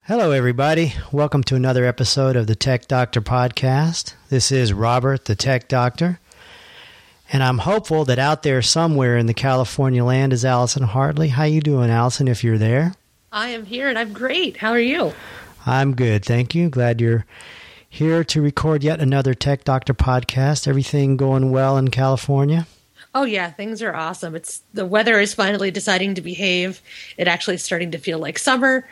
Hello, everybody. Welcome to another episode of the Tech Doctor Podcast. This is Robert, the Tech Doctor, and I'm hopeful that out there somewhere in the California land is Allison Hartley. How you doing, Allison, if you're there? I am here, and I'm great. How are you? I'm good, thank you. Glad you're here to record yet another Tech Doctor Podcast. Everything going well in California? Oh, yeah, things are awesome. The weather is finally deciding to behave. It actually is starting to feel like summer.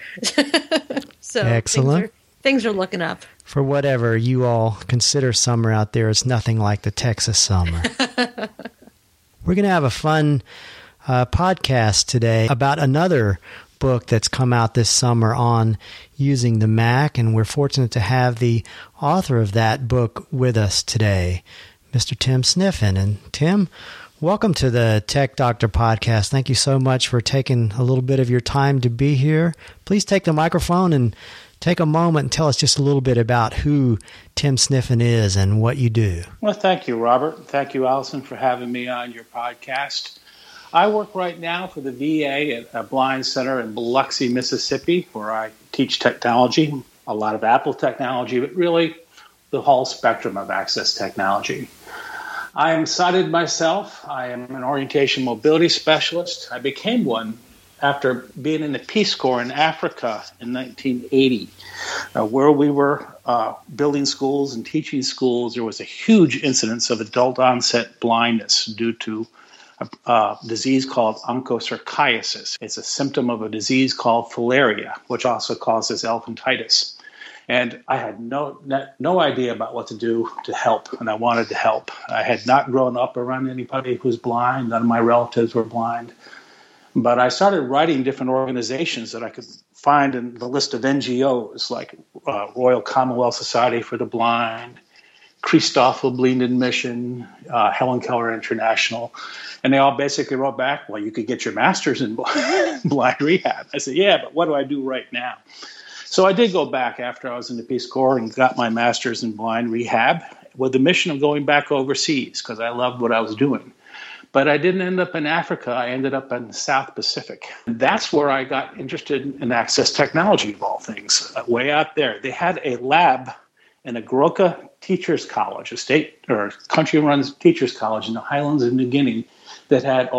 So excellent. Things are looking up. For whatever you all consider summer out there, it's nothing like the Texas summer. We're going to have a fun podcast today about another book that's come out this summer on using the Mac, and we're fortunate to have the author of that book with us today, Mr. Tim Sniffen. And Tim, welcome to the Tech Doctor Podcast. Thank you so much for taking a little bit of your time to be here. Please take the microphone and take a moment and tell us just a little bit about who Tim Sniffen is and what you do. Well, thank you, Robert. Thank you, Allison, for having me on your podcast. I work right now for the VA at a blind center in Biloxi, Mississippi, where I teach technology, a lot of Apple technology, but really the whole spectrum of access technology. I am sighted myself. I am an orientation mobility specialist. I became one after being in the Peace Corps in Africa in 1980, where we were building schools and teaching schools. There was a huge incidence of adult onset blindness due to a disease called onchocerciasis. It's a symptom of a disease called filaria, which also causes elephantitis. And I had no idea about what to do to help, and I wanted to help. I had not grown up around anybody who was blind. None of my relatives were blind. But I started writing different organizations that I could find in the list of NGOs, like Royal Commonwealth Society for the Blind, Christoffel Blinded Mission, Helen Keller International. And they all basically wrote back, well, you could get your master's in blind rehab. I said, yeah, but what do I do right now? So I did go back after I was in the Peace Corps and got my master's in blind rehab with the mission of going back overseas because I loved what I was doing. But I didn't end up in Africa. I ended up in the South Pacific. And that's where I got interested in access technology, of all things, way out there. They had a lab in a Goroka Teachers College, a state or country-run teachers college in the highlands of New Guinea that had,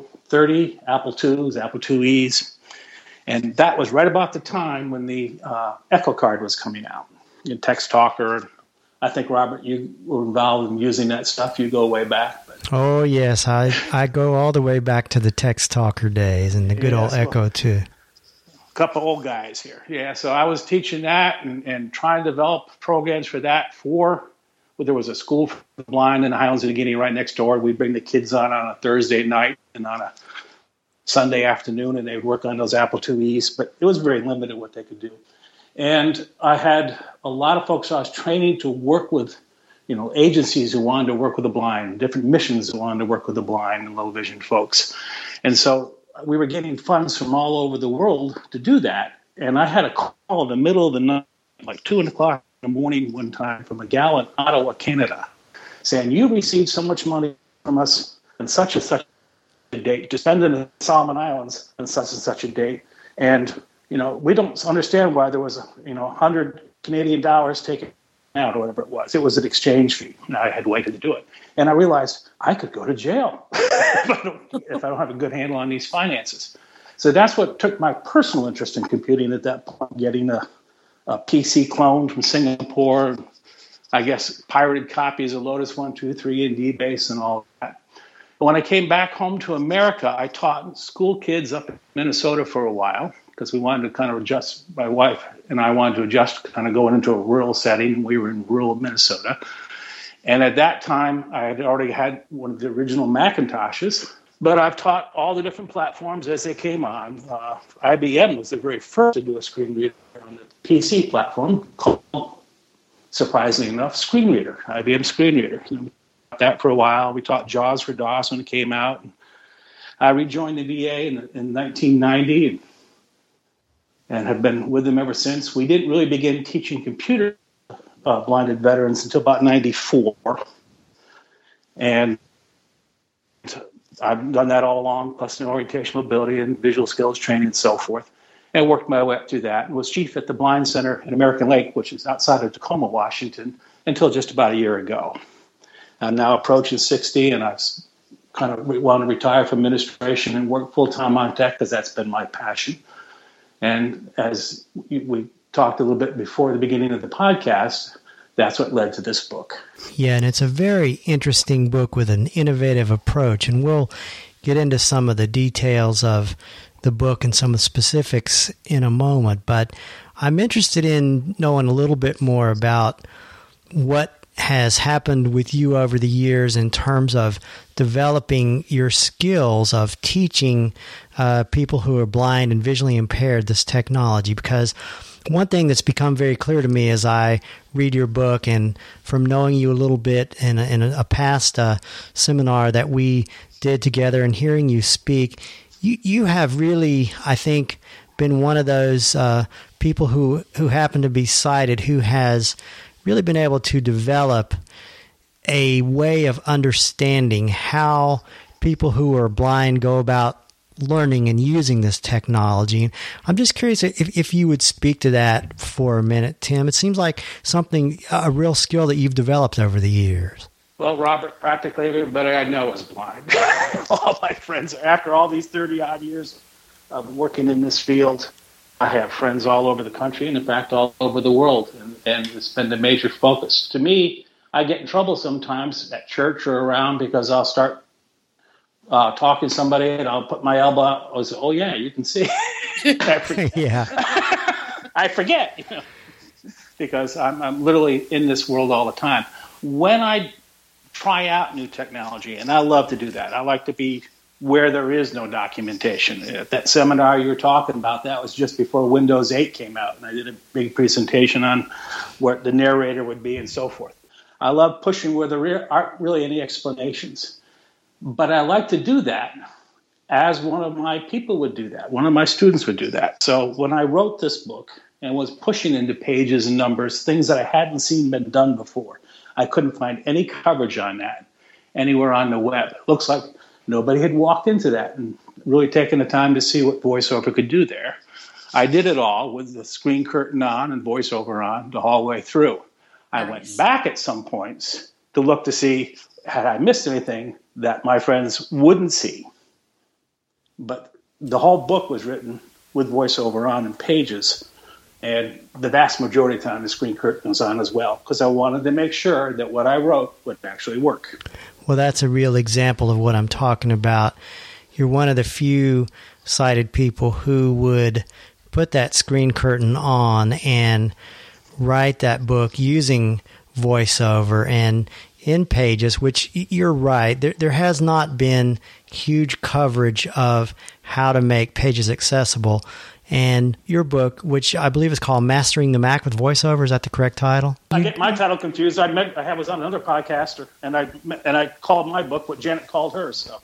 30 Apple IIs, Apple IIes. And that was right about the time when the Echo Card was coming out. Text Talker. I think, Robert, you were involved in using that stuff. You go way back. But. Oh, yes. I go all the way back to the Text Talker days and the good old Echo, too. A couple old guys here. Yeah, so I was teaching that and trying to develop programs for that there was a school for the blind in the highlands of New Guinea right next door. We'd bring the kids on a Thursday night and on a Sunday afternoon, and they would work on those Apple IIes, but it was very limited what they could do. And I had a lot of folks I was training to work with, agencies who wanted to work with the blind, different missions who wanted to work with the blind and low vision folks. And so we were getting funds from all over the world to do that. And I had a call in the middle of the night, like 2 o'clock in the morning one time from a gal in Ottawa, Canada, saying, you received so much money from us on such and such a date to spend in the Solomon Islands on such and such a date. And, we don't understand why there was, 100 Canadian dollars taken out or whatever it was. It was an exchange fee. And I had waited to do it. And I realized I could go to jail if I don't have a good handle on these finances. So that's what took my personal interest in computing at that point, getting a PC clone from Singapore, I guess pirated copies of Lotus 1, 2, 3, and DBase and all that. When I came back home to America, I taught school kids up in Minnesota for a while because we wanted to kind of adjust, my wife and I wanted to adjust kind of going into a rural setting. We were in rural Minnesota. And at that time, I had already had one of the original Macintoshes, but I've taught all the different platforms as they came on. IBM was the very first to do a screen reader on the PC platform called, surprisingly enough, Screen Reader, IBM Screen Reader. That for a while. We taught JAWS for DOS when it came out. I rejoined the VA in 1990 and have been with them ever since. We didn't really begin teaching computer blinded veterans until about 94. And I've done that all along, plus in orientation mobility and visual skills training and so forth. and worked my way up through that and was chief at the Blind Center in American Lake, which is outside of Tacoma, Washington, until just about a year ago. I'm now approaching 60, and I've kind of want to retire from administration and work full-time on tech because that's been my passion. And as we talked a little bit before the beginning of the podcast, that's what led to this book. Yeah, and it's a very interesting book with an innovative approach, and we'll get into some of the details of the book and some of the specifics in a moment. But I'm interested in knowing a little bit more about what has happened with you over the years in terms of developing your skills of teaching people who are blind and visually impaired this technology. Because one thing that's become very clear to me as I read your book and from knowing you a little bit in a past seminar that we did together and hearing you speak, you have really, I think, been one of those people who happen to be sighted who has really been able to develop a way of understanding how people who are blind go about learning and using this technology. And I'm just curious if you would speak to that for a minute, Tim. It seems like a real skill that you've developed over the years. Well, Robert, practically everybody I know is blind. All my friends, after all these 30-odd years of working in this field, I have friends all over the country and, in fact, all over the world, and it's been the major focus. To me, I get in trouble sometimes at church or around because I'll start talking to somebody and I'll put my elbow out. I'll say, oh, yeah, you can see. I forget. Yeah. I forget, because I'm literally in this world all the time. When I try out new technology, and I love to do that, I like to be where there is no documentation. That seminar you were talking about, that was just before Windows 8 came out, and I did a big presentation on where the narrator would be and so forth. I love pushing where there aren't really any explanations. But I like to do that as one of my people would do that. One of my students would do that. So when I wrote this book and was pushing into pages and numbers, things that I hadn't seen been done before, I couldn't find any coverage on that anywhere on the web. It looks like nobody had walked into that and really taken the time to see what VoiceOver could do there. I did it all with the screen curtain on and VoiceOver on the whole way through. I went back at some points to look to see, had I missed anything that my friends wouldn't see. But the whole book was written with VoiceOver on in pages, and the vast majority of the time the screen curtain was on as well, because I wanted to make sure that what I wrote would actually work. Well, that's a real example of what I'm talking about. You're one of the few sighted people who would put that screen curtain on and write that book using VoiceOver and in pages, which you're right, there has not been huge coverage of how to make pages accessible. And your book, which I believe is called Mastering the Mac with VoiceOver, is that the correct title? I get my title confused. I was on another podcast, and I called my book what Janet called hers. So.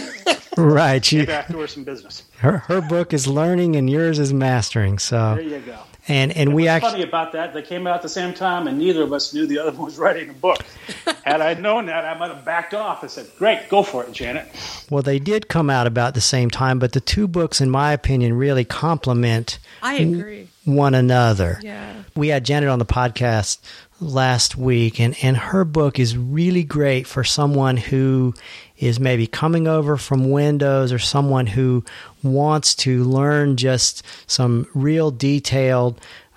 Right. Maybe I have to do her some business. Her book is Learning, and yours is Mastering. So there you go. And we actually funny about that. They came out at the same time, and neither of us knew the other one was writing a book. Had I known that, I might have backed off and said, "Great, go for it, Janet." Well, they did come out about the same time, but the two books, in my opinion, really complement. I agree. One another. Yeah. We had Janet on the podcast last week, and her book is really great for someone who is maybe coming over from Windows or someone who wants to learn just some real detailed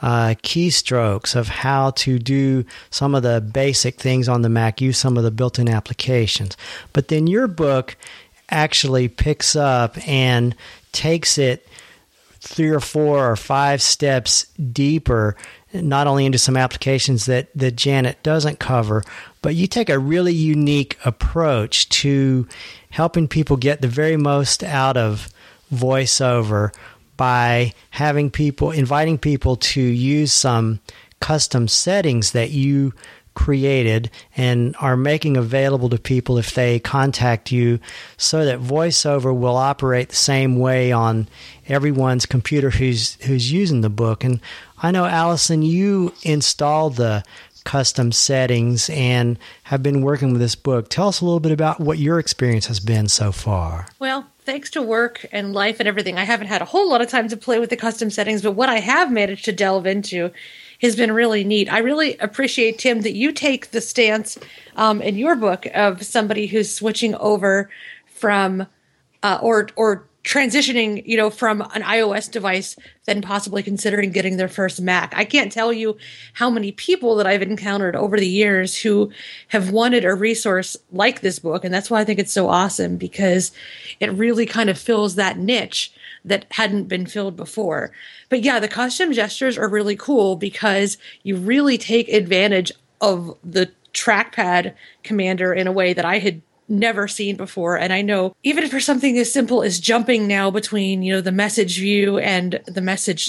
keystrokes of how to do some of the basic things on the Mac, use some of the built-in applications. But then your book actually picks up and takes it 3 or 4 or 5 steps deeper, not only into some applications that Janet doesn't cover, but you take a really unique approach to helping people get the very most out of VoiceOver by inviting people to use some custom settings that you created and are making available to people if they contact you, so that VoiceOver will operate the same way on everyone's computer who's using the book. And I know, Allison, you installed the custom settings and have been working with this book. Tell us a little bit about what your experience has been so far. Well, thanks to work and life and everything, I haven't had a whole lot of time to play with the custom settings, but what I have managed to delve into has been really neat. I really appreciate, Tim, that you take the stance in your book of somebody who's switching over from or transitioning, from an iOS device, then possibly considering getting their first Mac. I can't tell you how many people that I've encountered over the years who have wanted a resource like this book. And that's why I think it's so awesome, because it really kind of fills that niche that hadn't been filled before. But yeah, the custom gestures are really cool because you really take advantage of the trackpad commander in a way that I had never seen before. And I know even for something as simple as jumping now between, the message view and the message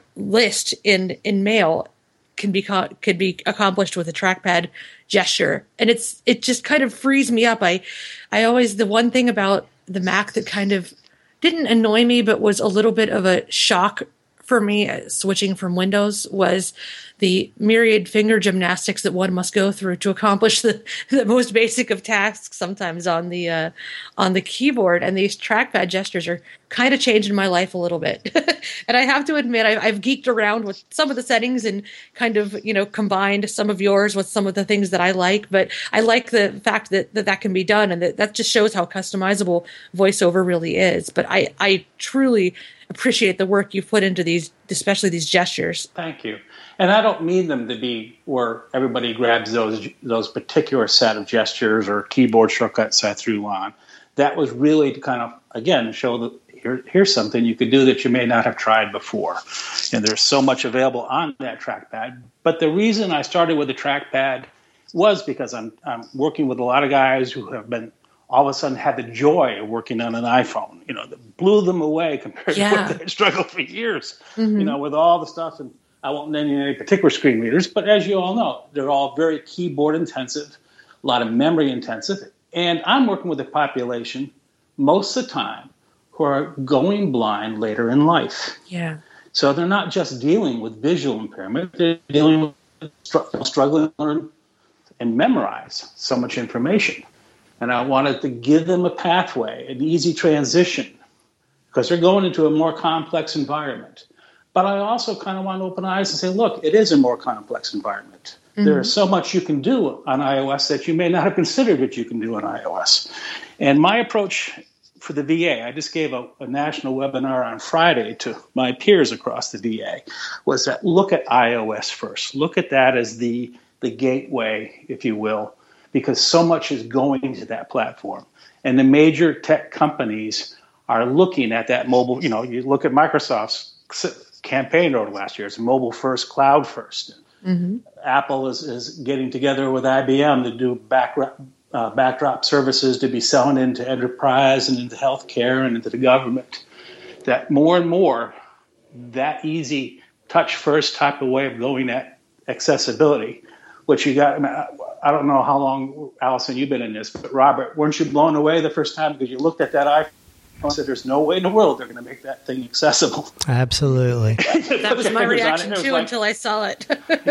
list in Mail could be accomplished with a trackpad gesture. And it just kind of frees me up. I always, the one thing about the Mac that kind of didn't annoy me, but was a little bit of a shock for me switching from Windows was the myriad finger gymnastics that one must go through to accomplish the most basic of tasks sometimes on the keyboard. And these trackpad gestures are kind of changing my life a little bit. And I have to admit, I've geeked around with some of the settings and kind of, combined some of yours with some of the things that I like. But I like the fact that can be done, and that just shows how customizable VoiceOver really is. But I truly appreciate the work you've put into these, especially these gestures. Thank you. And I don't mean them to be where everybody grabs those particular set of gestures or keyboard shortcuts I threw on. That was really to kind of, again, show that here's something you could do that you may not have tried before. And there's so much available on that trackpad. But the reason I started with the trackpad was because I'm working with a lot of guys who have been all of a sudden had the joy of working on an iPhone, that blew them away compared to what they struggled for years, with all the stuff. And I won't name any particular screen readers, but as you all know, they're all very keyboard intensive, a lot of memory intensive. And I'm working with a population most of the time who are going blind later in life. Yeah. So they're not just dealing with visual impairment, they're dealing with struggling to learn and memorize so much information. And I wanted to give them a pathway, an easy transition, because they're going into a more complex environment. But I also kind of want to open eyes and say, look, it is a more complex environment. Mm-hmm. There is so much you can do on iOS that you may not have considered that you can do on iOS. And my approach for the VA, I just gave a national webinar on Friday to my peers across the VA, was that look at iOS first. Look at that as the gateway, if you will, because so much is going to that platform. And the major tech companies are looking at that mobile. You look at Microsoft's campaign over the last year. It's mobile first, cloud first. Mm-hmm. Apple is getting together with IBM to do backdrop services to be selling into enterprise and into healthcare and into the government. That more and more, that easy touch first type of way of going at accessibility, which you got. I don't know how long, Allison, you've been in this, but Robert, weren't you blown away the first time because you looked at that iPhone and said, there's no way in the world they're going to make that thing accessible? Absolutely. That was my reaction, too, until I saw it.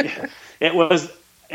It was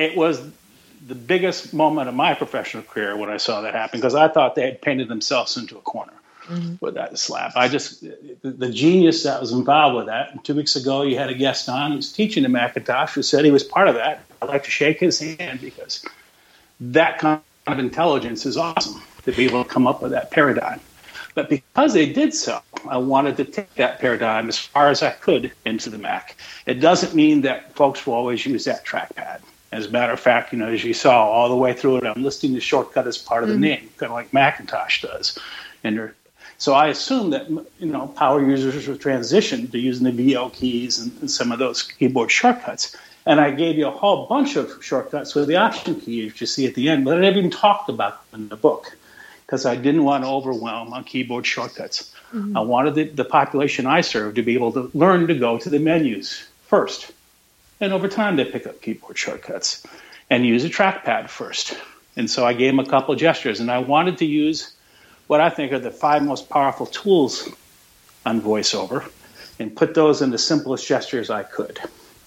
the biggest moment of my professional career when I saw that happen, because I thought they had painted themselves into a corner with that slap. The genius that was involved with that. And 2 weeks ago, you had a guest on who was teaching the Macintosh who said he was part of that. I'd like to shake his hand, because that kind of intelligence is awesome to be able to come up with that paradigm. But because they did so, I wanted to take that paradigm as far as I could into the Mac. It doesn't mean that folks will always use that trackpad. As a matter of fact, as you saw all the way through it, I'm listing the shortcut as part of the name, kind of like Macintosh does. So I assume that power users will transition to using the VO keys and some of those keyboard shortcuts. And I gave you a whole bunch of shortcuts with the Option key, which you see at the end, but I never even talked about them in the book, because I didn't want to overwhelm on keyboard shortcuts. Mm-hmm. I wanted the population I serve to be able to learn to go to the menus first. And over time, they pick up keyboard shortcuts and use a trackpad first. And so I gave them a couple of gestures, and I wanted to use what I think are the 5 most powerful tools on VoiceOver and put those in the simplest gestures I could.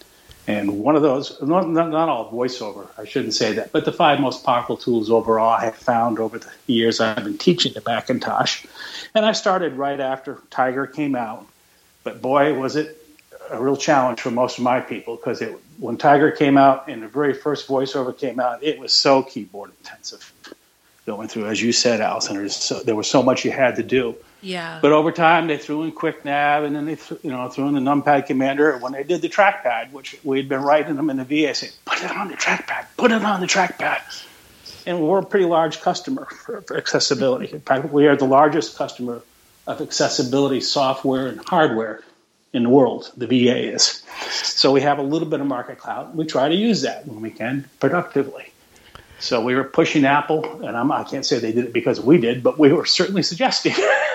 And one of those, not all voiceover, I shouldn't say that, but the 5 most powerful tools overall I have found over the years I've been teaching the Macintosh. And I started right after Tiger came out. But boy, was it a real challenge for most of my people, because when Tiger came out and the very first voiceover came out, it was so keyboard intensive going through, as you said, Allison. There was so much you had to do. Yeah. But over time, they threw in QuickNav, and then they threw in the numpad commander. When they did the trackpad, which we'd been writing them in the VA, saying, put it on the trackpad, put it on the trackpad. And we're a pretty large customer for accessibility. In fact, we are the largest customer of accessibility software and hardware in the world. The VA is. So we have a little bit of market clout. We try to use that when we can productively. So we were pushing Apple, and I can't say they did it because we did, but we were certainly suggesting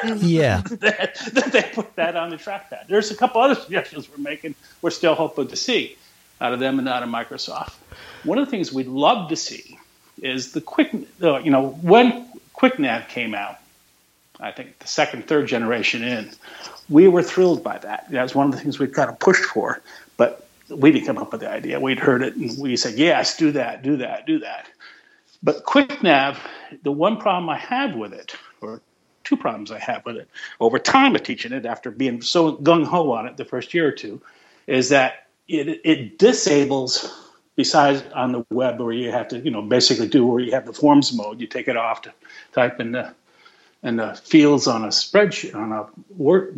that they put that on the trackpad. There's a couple other suggestions we're making. We're still hoping to see out of them and out of Microsoft. One of the things we'd love to see is when QuickNav came out, I think the second, third generation in, we were thrilled by that. That was one of the things we kind of pushed for, but we didn't come up with the idea. We'd heard it, and we said, yes, do that, do that, do that. But QuickNav, the one problem I have with it, or 2 problems I have with it, over time of teaching it, after being so gung-ho on it the first year or two, is that it disables, besides on the web where you have to, basically do where you have the forms mode, you take it off to type in the fields on a spreadsheet, on a web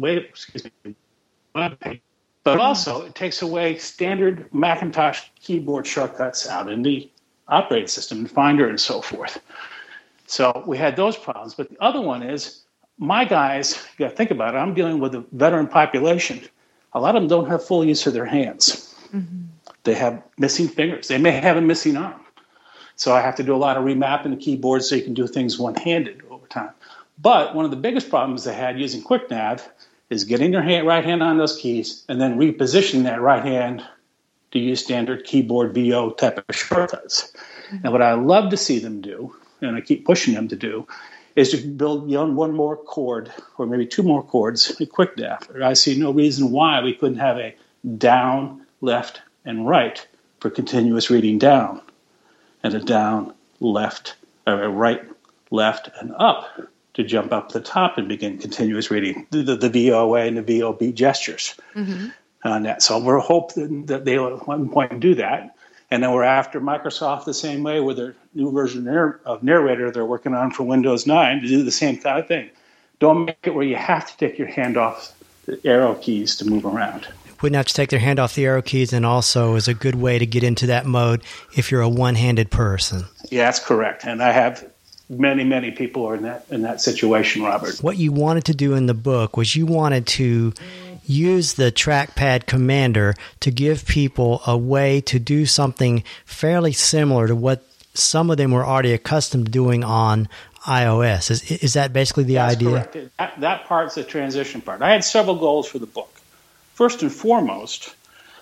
page. But also, it takes away standard Macintosh keyboard shortcuts out in the operating system and Finder and so forth. So we had those problems. But the other one is, my guys, you got to think about it, I'm dealing with a veteran population. A lot of them don't have full use of their hands. Mm-hmm. They have missing fingers. They may have a missing arm. So I have to do a lot of remapping the keyboard so you can do things one-handed over time. But one of the biggest problems they had using QuickNav is getting their right hand on those keys and then repositioning that right hand to use standard keyboard VO type of shortcuts. Mm-hmm. And what I love to see them do, and I keep pushing them to do, is to build one more chord or maybe 2 more chords in QuickNav. I see no reason why we couldn't have a down, left, and right for continuous reading down, and a down, left, or a right, left, and up to jump up the top and begin continuous reading, the VOA and the VOB gestures. Mm-hmm. On that. So we're hoping that they will at one point do that. And then we're after Microsoft the same way with their new version of Narrator they're working on for Windows 9 to do the same kind of thing. Don't make it where you have to take your hand off the arrow keys to move around. Wouldn't have to take their hand off the arrow keys, and also is a good way to get into that mode if you're a one-handed person. Yeah, that's correct. And I have many, many people are in that situation, Robert. What you wanted to do in the book was you wanted to use the trackpad commander to give people a way to do something fairly similar to what some of them were already accustomed to doing on iOS. Is that basically the idea? Correct. That part's the transition part. I had several goals for the book. First and foremost,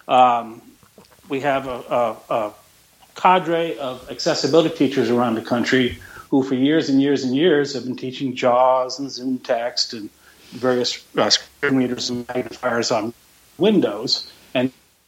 we have a cadre of accessibility teachers around the country who for years and years and years have been teaching JAWS and Zoom Text and various screen readers and magnifiers on Windows, and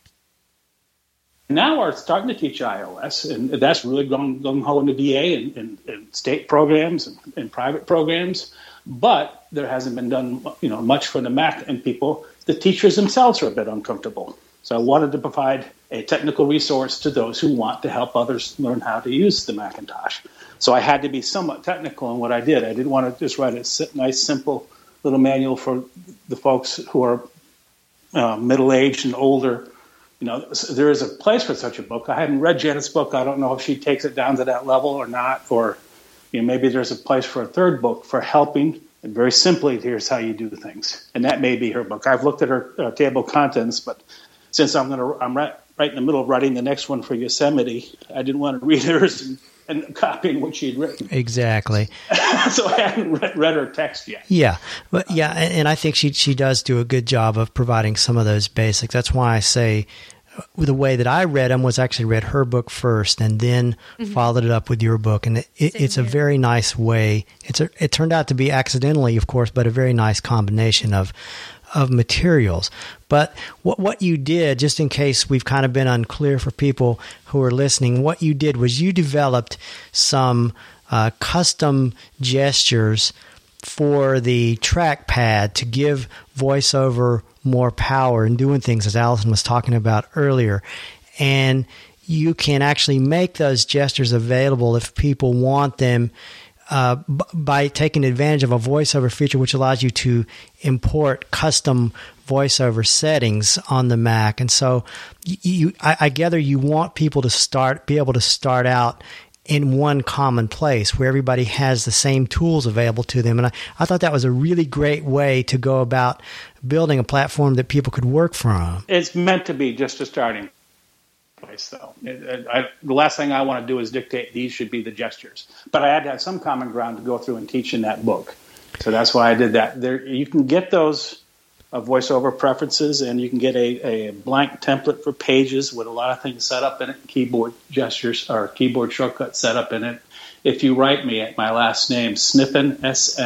now we're starting to teach iOS, and that's really gung-ho in the VA and state programs and private programs, but there hasn't been done much for the Mac and people. The teachers themselves are a bit uncomfortable. So I wanted to provide a technical resource to those who want to help others learn how to use the Macintosh. So I had to be somewhat technical in what I did. I didn't want to just write a nice, simple little manual for the folks who are middle-aged and older. There is a place for such a book. I haven't read Janet's book. I don't know if she takes it down to that level or not, or maybe there's a place for a third book for helping. And very simply, here's how you do things. And that may be her book. I've looked at her table of contents, but since I'm right in the middle of writing the next one for Yosemite, I didn't want to read hers and copying what she'd written. Exactly. So I haven't read her text yet. Yeah, but and I think she does do a good job of providing some of those basics. That's why I say the way that I read them was actually read her book first and then followed it up with your book, and it's a very nice way. It turned out to be accidentally, of course, but a very nice combination of of materials. But what you did, just in case we've kind of been unclear for people who are listening, what you did was you developed some custom gestures for the trackpad to give VoiceOver more power in doing things, as Allison was talking about earlier. And you can actually make those gestures available if people want them by taking advantage of a VoiceOver feature, which allows you to import custom VoiceOver settings on the Mac. And so I gather you want people to be able to start out in one common place where everybody has the same tools available to them. And I thought that was a really great way to go about building a platform that people could work from. It's meant to be just a starting place, though. The last thing I want to do is dictate these should be the gestures. But I had to have some common ground to go through and teach in that book. So that's why I did that. You can get those VoiceOver preferences, and you can get a blank template for Pages with a lot of things set up in it, keyboard gestures or keyboard shortcuts set up in it. If you write me at my last name, Sniffen,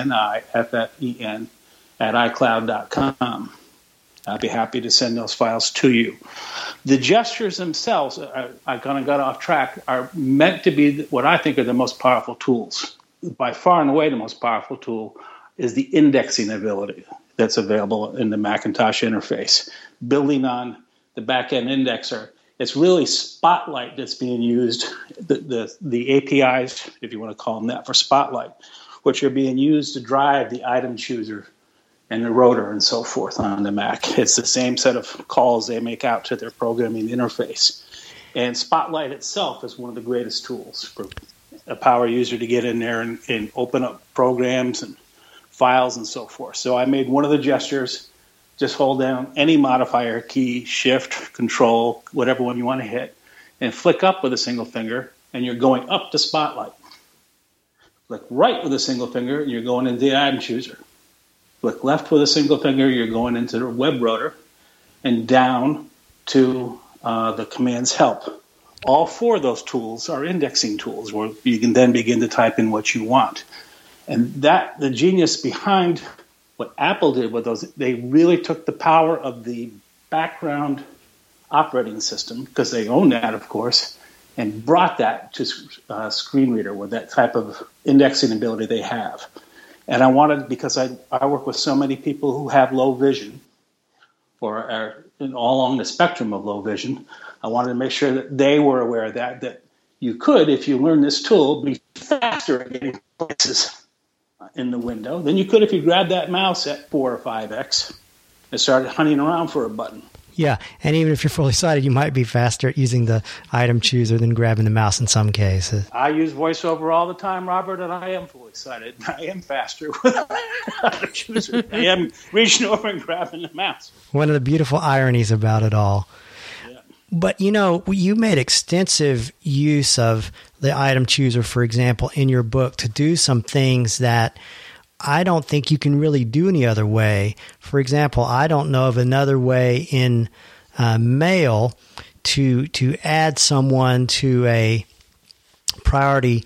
SNIFFEN, at iCloud.com, I'll be happy to send those files to you. The gestures themselves, I kind of got off track, are meant to be what I think are the most powerful tools. By far and away, the most powerful tool is the indexing ability that's available in the Macintosh interface. Building on the back-end indexer, it's really Spotlight that's being used, the APIs, if you want to call them that, for Spotlight, which are being used to drive the item chooser and the rotor and so forth on the Mac. It's the same set of calls they make out to their programming interface. And Spotlight itself is one of the greatest tools for a power user to get in there and open up programs and files and so forth. So I made one of the gestures, just hold down any modifier key, Shift, Control, whatever one you want to hit, and flick up with a single finger, and you're going up to Spotlight. Flick right with a single finger, and you're going into the item chooser. Flick left with a single finger, you're going into the web rotor, and down to the commands help. All four of those tools are indexing tools where you can then begin to type in what you want. And the genius behind what Apple did with those, they really took the power of the background operating system, because they own that, of course, and brought that to screen reader with that type of indexing ability they have. And I wanted, because I work with so many people who have low vision, or are all along the spectrum of low vision, I wanted to make sure that they were aware of that you could, if you learn this tool, be faster at getting places in the window than you could if you grabbed that mouse at 4 or 5x and started hunting around for a button. Yeah, and even if you're fully sighted, you might be faster at using the item chooser than grabbing the mouse in some cases. I use VoiceOver all the time, Robert, and I am fully sighted. I am faster with the item chooser. I am reaching over and grabbing the mouse. One of the beautiful ironies about it all. Yeah. But, you made extensive use of the item chooser, for example, in your book to do some things that I don't think you can really do any other way. For example, I don't know of another way in Mail to add someone to a priority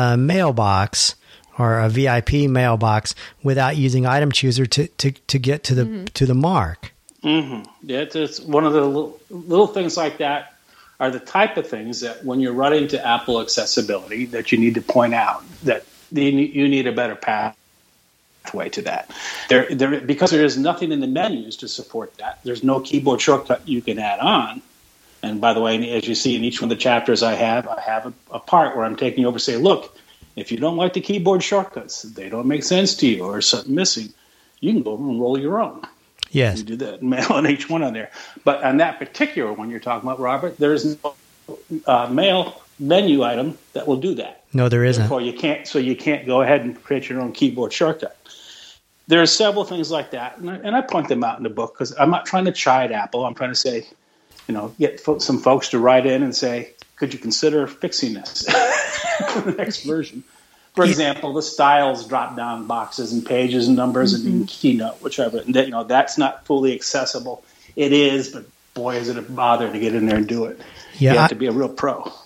mailbox or a VIP mailbox without using item chooser to get to the mark. Mm-hmm. Yeah, it's one of the little things like that are the type of things that when you're running to Apple accessibility that you need to point out that you need a better pathway to that. Because there is nothing in the menus to support that. There's no keyboard shortcut you can add on. And by the way, as you see in each one of the chapters I have a part where I'm taking over, say, look, if you don't like the keyboard shortcuts, they don't make sense to you or something missing, you can go over and roll your own. Yes. You do that, mail on each one on there. But on that particular one you're talking about, Robert, there's no mail menu item that will do that. No, there isn't. Therefore, you can't go ahead and create your own keyboard shortcut. There are several things like that, and I point them out in the book because I'm not trying to chide Apple. I'm trying to say, get some folks to write in and say, could you consider fixing this for the next version? For example, the styles drop-down boxes and pages and numbers and in Keynote, whichever. And that's not fully accessible. It is, but boy, is it a bother to get in there and do it. Yeah, you have to be a real pro.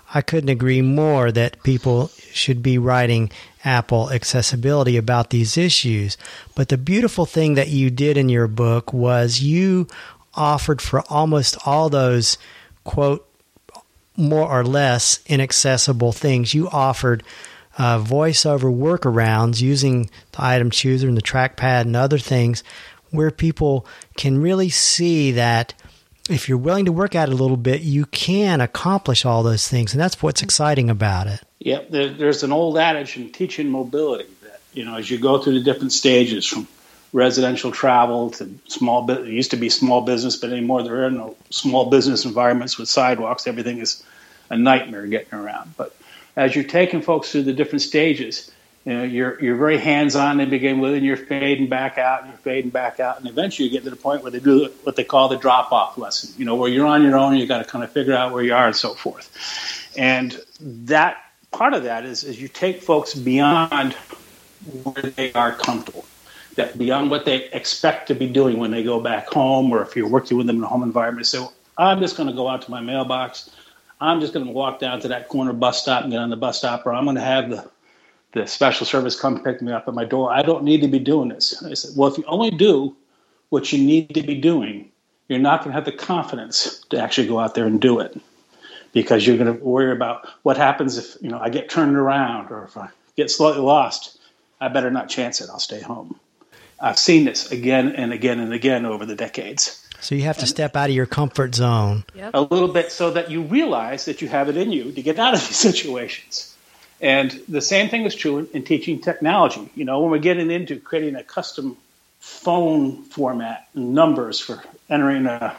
I couldn't agree more that people should be writing Apple accessibility about these issues. But the beautiful thing that you did in your book was you offered for almost all those, quote, more or less inaccessible things, you offered voiceover workarounds using the item chooser and the trackpad and other things where people can really see that if you're willing to work at it a little bit, you can accomplish all those things. And that's what's exciting about it. Yeah, there's an old adage in teaching mobility that, as you go through the different stages from residential travel to small business, it used to be small business, but anymore there are no small business environments with sidewalks. Everything is a nightmare getting around. But as you're taking folks through the different stages, you're very hands-on. They begin with, and you're fading back out, and eventually you get to the point where they do what they call the drop-off lesson, where you're on your own, and you got to kind of figure out where you are and so forth. And that part of that is you take folks beyond where they are comfortable, that beyond what they expect to be doing when they go back home, or if you're working with them in a home environment, say, well, I'm just going to go out to my mailbox. I'm just going to walk down to that corner bus stop and get on the bus stop, or I'm going to have the special service come pick me up at my door. I don't need to be doing this. I said, well, if you only do what you need to be doing, you're not going to have the confidence to actually go out there and do it, because you're going to worry about what happens if, I get turned around, or if I get slightly lost. I better not chance it. I'll stay home. I've seen this again and again and again over the decades. So you have to step out of your comfort zone. Yep. A little bit, so that you realize that you have it in you to get out of these situations. And the same thing is true in teaching technology. When we're getting into creating a custom phone format and numbers for entering a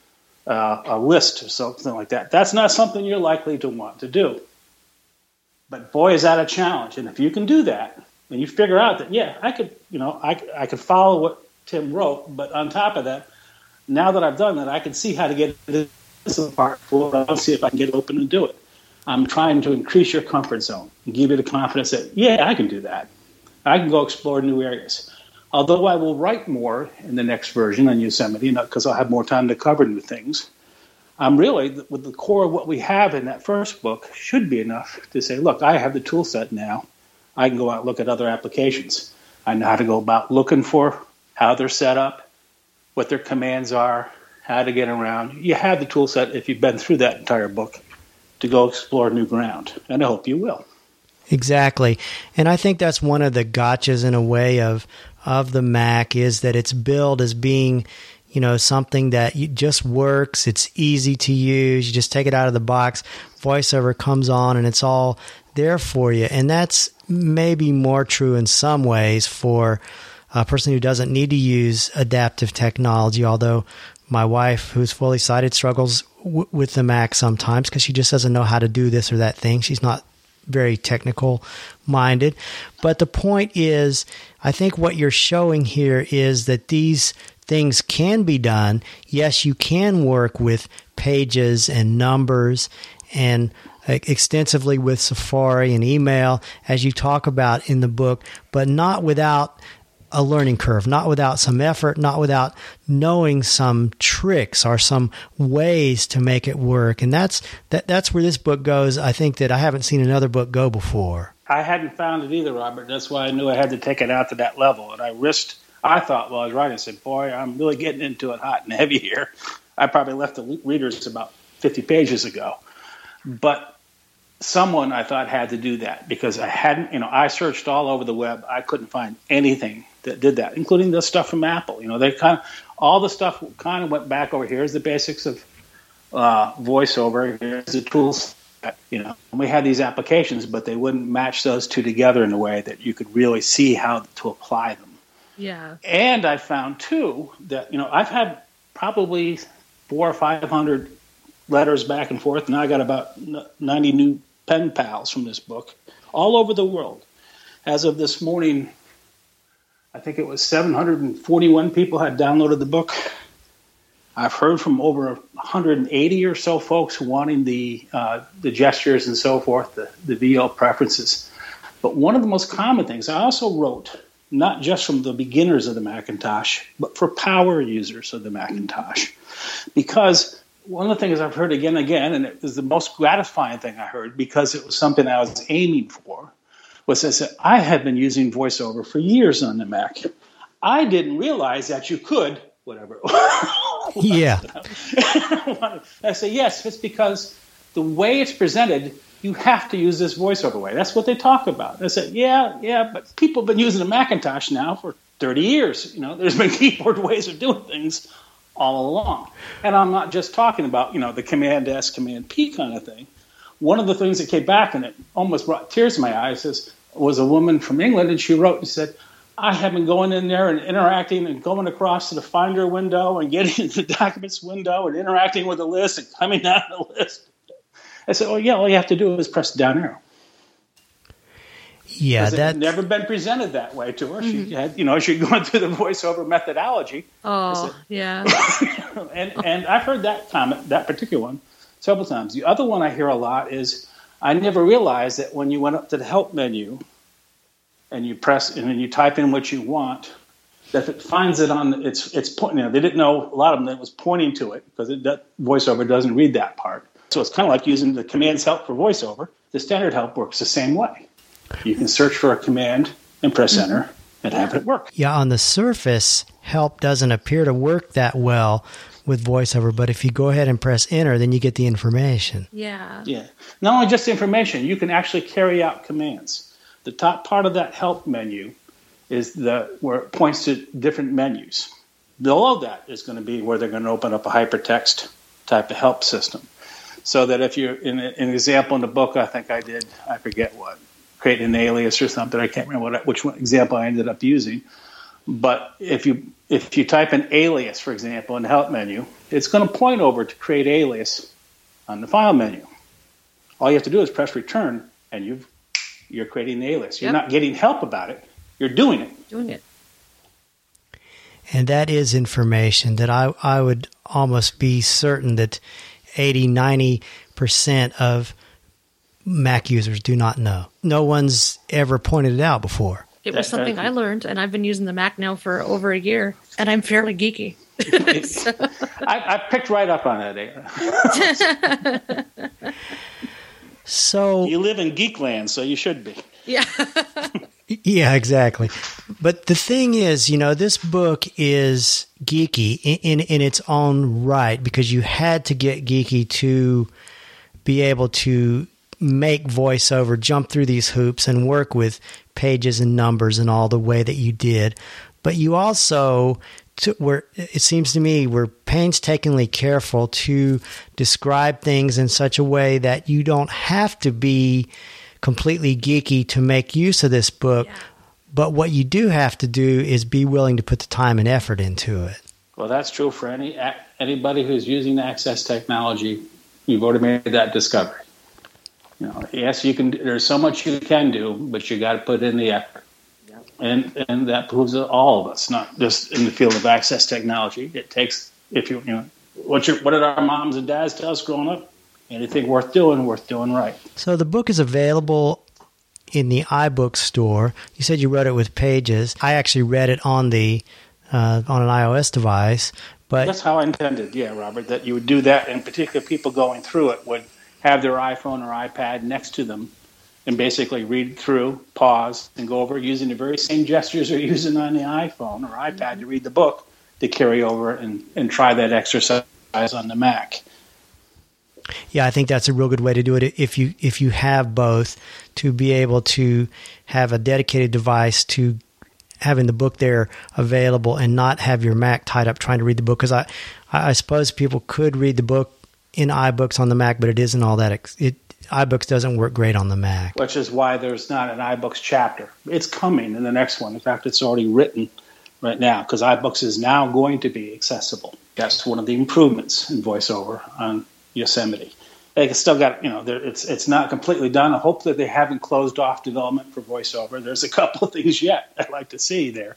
list or something like that, that's not something you're likely to want to do. But boy, is that a challenge. And if you can do that, and you figure out that, yeah, I could, I could follow what Tim wrote, but on top of that, now that I've done that, I can see how to get this part for it. I'll see if I can get open and do it. I'm trying to increase your comfort zone and give you the confidence that, yeah, I can do that. I can go explore new areas. Although I will write more in the next version on Yosemite, because I'll have more time to cover new things, I'm really, with the core of what we have in that first book, should be enough to say, look, I have the tool set now. I can go out and look at other applications. I know how to go about looking for how they're set up, what their commands are, how to get around. You have the tool set, if you've been through that entire book, to go explore new ground. And I hope you will. Exactly. And I think that's one of the gotchas in a way of the Mac, is that it's billed as being, something that just works. It's easy to use. You just take it out of the box. VoiceOver comes on and it's all there for you. And that's maybe more true in some ways for a person who doesn't need to use adaptive technology, although my wife, who's fully sighted, struggles with the Mac sometimes because she just doesn't know how to do this or that thing. She's not very technical minded. But the point is, I think what you're showing here is that these things can be done. Yes, you can work with pages and numbers and extensively with Safari and email, as you talk about in the book, but not without a learning curve, not without some effort, not without knowing some tricks or some ways to make it work. And that's where this book goes. I think that I haven't seen another book go before. I hadn't found it either, Robert. That's why I knew I had to take it out to that level. And I thought while I was writing, I said, boy, I'm really getting into it hot and heavy here. I probably left the readers about 50 pages ago. But someone, I thought, had to do that, because I searched all over the web. I couldn't find anything that did that, including the stuff from Apple. They all the stuff kind of went back over. Here's the basics of VoiceOver. Here's the tools. We had these applications, but they wouldn't match those two together in a way that you could really see how to apply them. Yeah. And I found too that I've had probably 400 or 500 letters back and forth. Now I got about 90 new pen pals from this book all over the world. As of this morning, I think it was 741 people had downloaded the book. I've heard from over 180 or so folks wanting the gestures and so forth, the VO preferences. But one of the most common things, I also wrote, not just from the beginners of the Macintosh, but for power users of the Macintosh. Because one of the things I've heard again and again, and it was the most gratifying thing I heard because it was something I was aiming for, was I said, I have been using VoiceOver for years on the Mac. I didn't realize that you could, whatever it was. Yeah. I say, yes, it's because the way it's presented, you have to use this VoiceOver way. That's what they talk about. I said, yeah, but people have been using a Macintosh now for 30 years. You know, there's been keyboard ways of doing things all along. And I'm not just talking about, the Command S, Command P kind of thing. One of the things that came back, and it almost brought tears to my eyes, was a woman from England, and she wrote and said, I have been going in there and interacting and going across to the Finder window and getting into the Documents window and interacting with the list and coming down the list. I said, all you have to do is press the down arrow. Yeah, that's never been presented that way to her. She had, she'd gone through the VoiceOver methodology. Oh, yeah. and I've heard that comment, that particular one, several times. The other one I hear a lot is, I never realized that when you went up to the help menu and you press and then you type in what you want, that it finds it on it's pointing. They didn't know, a lot of them, that it was pointing to it because VoiceOver doesn't read that part. So it's kind of like using the commands help for VoiceOver. The standard help works the same way. You can search for a command and press enter and have it work. Yeah, on the surface, help doesn't appear to work that well with VoiceOver, but if you go ahead and press enter, then you get the information. Yeah. Yeah. Not only just the information, you can actually carry out commands. The top part of that help menu is where it points to different menus. Below that is going to be where they're going to open up a hypertext type of help system. So that if you're in an example in the book, I think I did, I forget what, create an alias or something. I can't remember which one example I ended up using. But if you type an alias, for example, in the help menu, it's going to point over to create alias on the file menu. All you have to do is press return, and you're creating the alias. You're not getting help about it. You're doing it. Doing it. And that is information that I would almost be certain that 80-90% of Mac users do not know. No one's ever pointed it out before. It was something I learned, and I've been using the Mac now for over a year, and I'm fairly geeky. I picked right up on that. So you live in geekland, so you should be. Yeah. Yeah, exactly. But the thing is, this book is geeky in its own right because you had to get geeky to be able to make VoiceOver jump through these hoops and work with pages and numbers and all the way that you did. But you also, it seems to me, were painstakingly careful to describe things in such a way that you don't have to be completely geeky to make use of this book. Yeah. But what you do have to do is be willing to put the time and effort into it. Well, that's true for anybody who's using Access technology. You've already made that discovery. Yes, you can. There's so much you can do, but you got to put in the effort. Yep. And that proves that all of us, not just in the field of Access technology. It takes, what did our moms and dads tell us growing up? Anything worth doing right. So the book is available in the iBook store. You said you wrote it with Pages. I actually read it on an iOS device. But that's how I intended, Robert, that you would do that. In particular, people going through it would have their iPhone or iPad next to them and basically read through, pause, and go over using the very same gestures they're using on the iPhone or iPad to read the book to carry over and try that exercise on the Mac. Yeah, I think that's a real good way to do it if you have both, to be able to have a dedicated device to having the book there available and not have your Mac tied up trying to read the book. Because I suppose people could read the book in iBooks on the Mac, but it isn't all that. iBooks doesn't work great on the Mac. Which is why there's not an iBooks chapter. It's coming in the next one. In fact, it's already written right now because iBooks is now going to be accessible. That's one of the improvements in VoiceOver on Yosemite. They still got, it's not completely done. I hope that they haven't closed off development for VoiceOver. There's a couple of things yet I'd like to see there.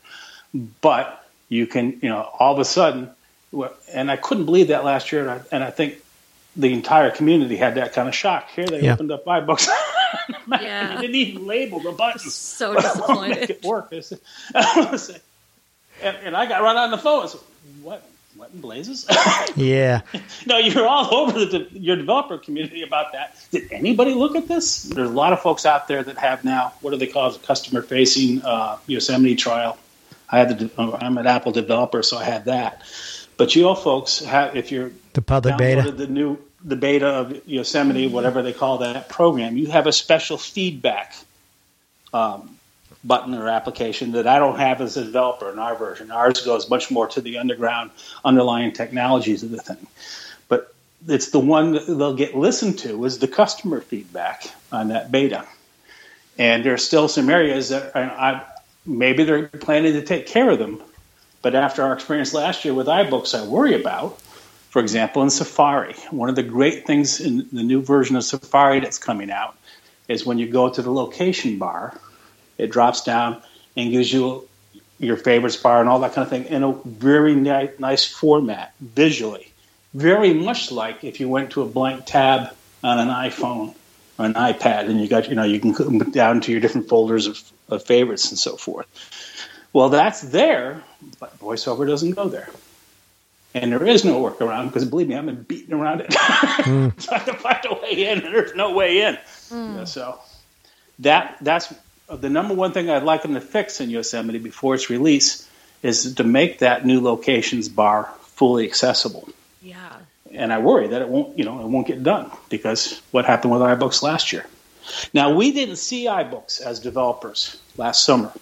But you can, all of a sudden, and I couldn't believe that last year, and I think the entire community had that kind of shock. Here they opened up iBooks. They didn't even label the buttons. So disappointed. Make it work. And I got right on the phone. I said, what? what in blazes? Yeah. No, you're all over your developer community about that. Did anybody look at this? There's a lot of folks out there that have now, what do they call it, a customer-facing Yosemite trial. I'm an Apple developer, so I had that. But you all folks have, if you're the public beta, the beta of Yosemite, whatever they call that program, you have a special feedback button or application that I don't have as a developer in our version. Ours goes much more to the underlying technologies of the thing. But it's the one that they'll get listened to is the customer feedback on that beta. And there's still some areas that maybe they're planning to take care of them. But after our experience last year with iBooks, I worry about, for example, in Safari. One of the great things in the new version of Safari that's coming out is when you go to the location bar, it drops down and gives you your favorites bar and all that kind of thing in a very nice format visually. Very much like if you went to a blank tab on an iPhone or an iPad and you got, you can go down to your different folders of favorites and so forth. Well, that's there, but VoiceOver doesn't go there. And there is no workaround because, believe me, I've been beating around it. Trying to find a way in, and there's no way in. So that's the number one thing I'd like them to fix in Yosemite before its release is to make that new locations bar fully accessible. Yeah. And I worry that it won't get done because what happened with iBooks last year. Now, we didn't see iBooks as developers last summer.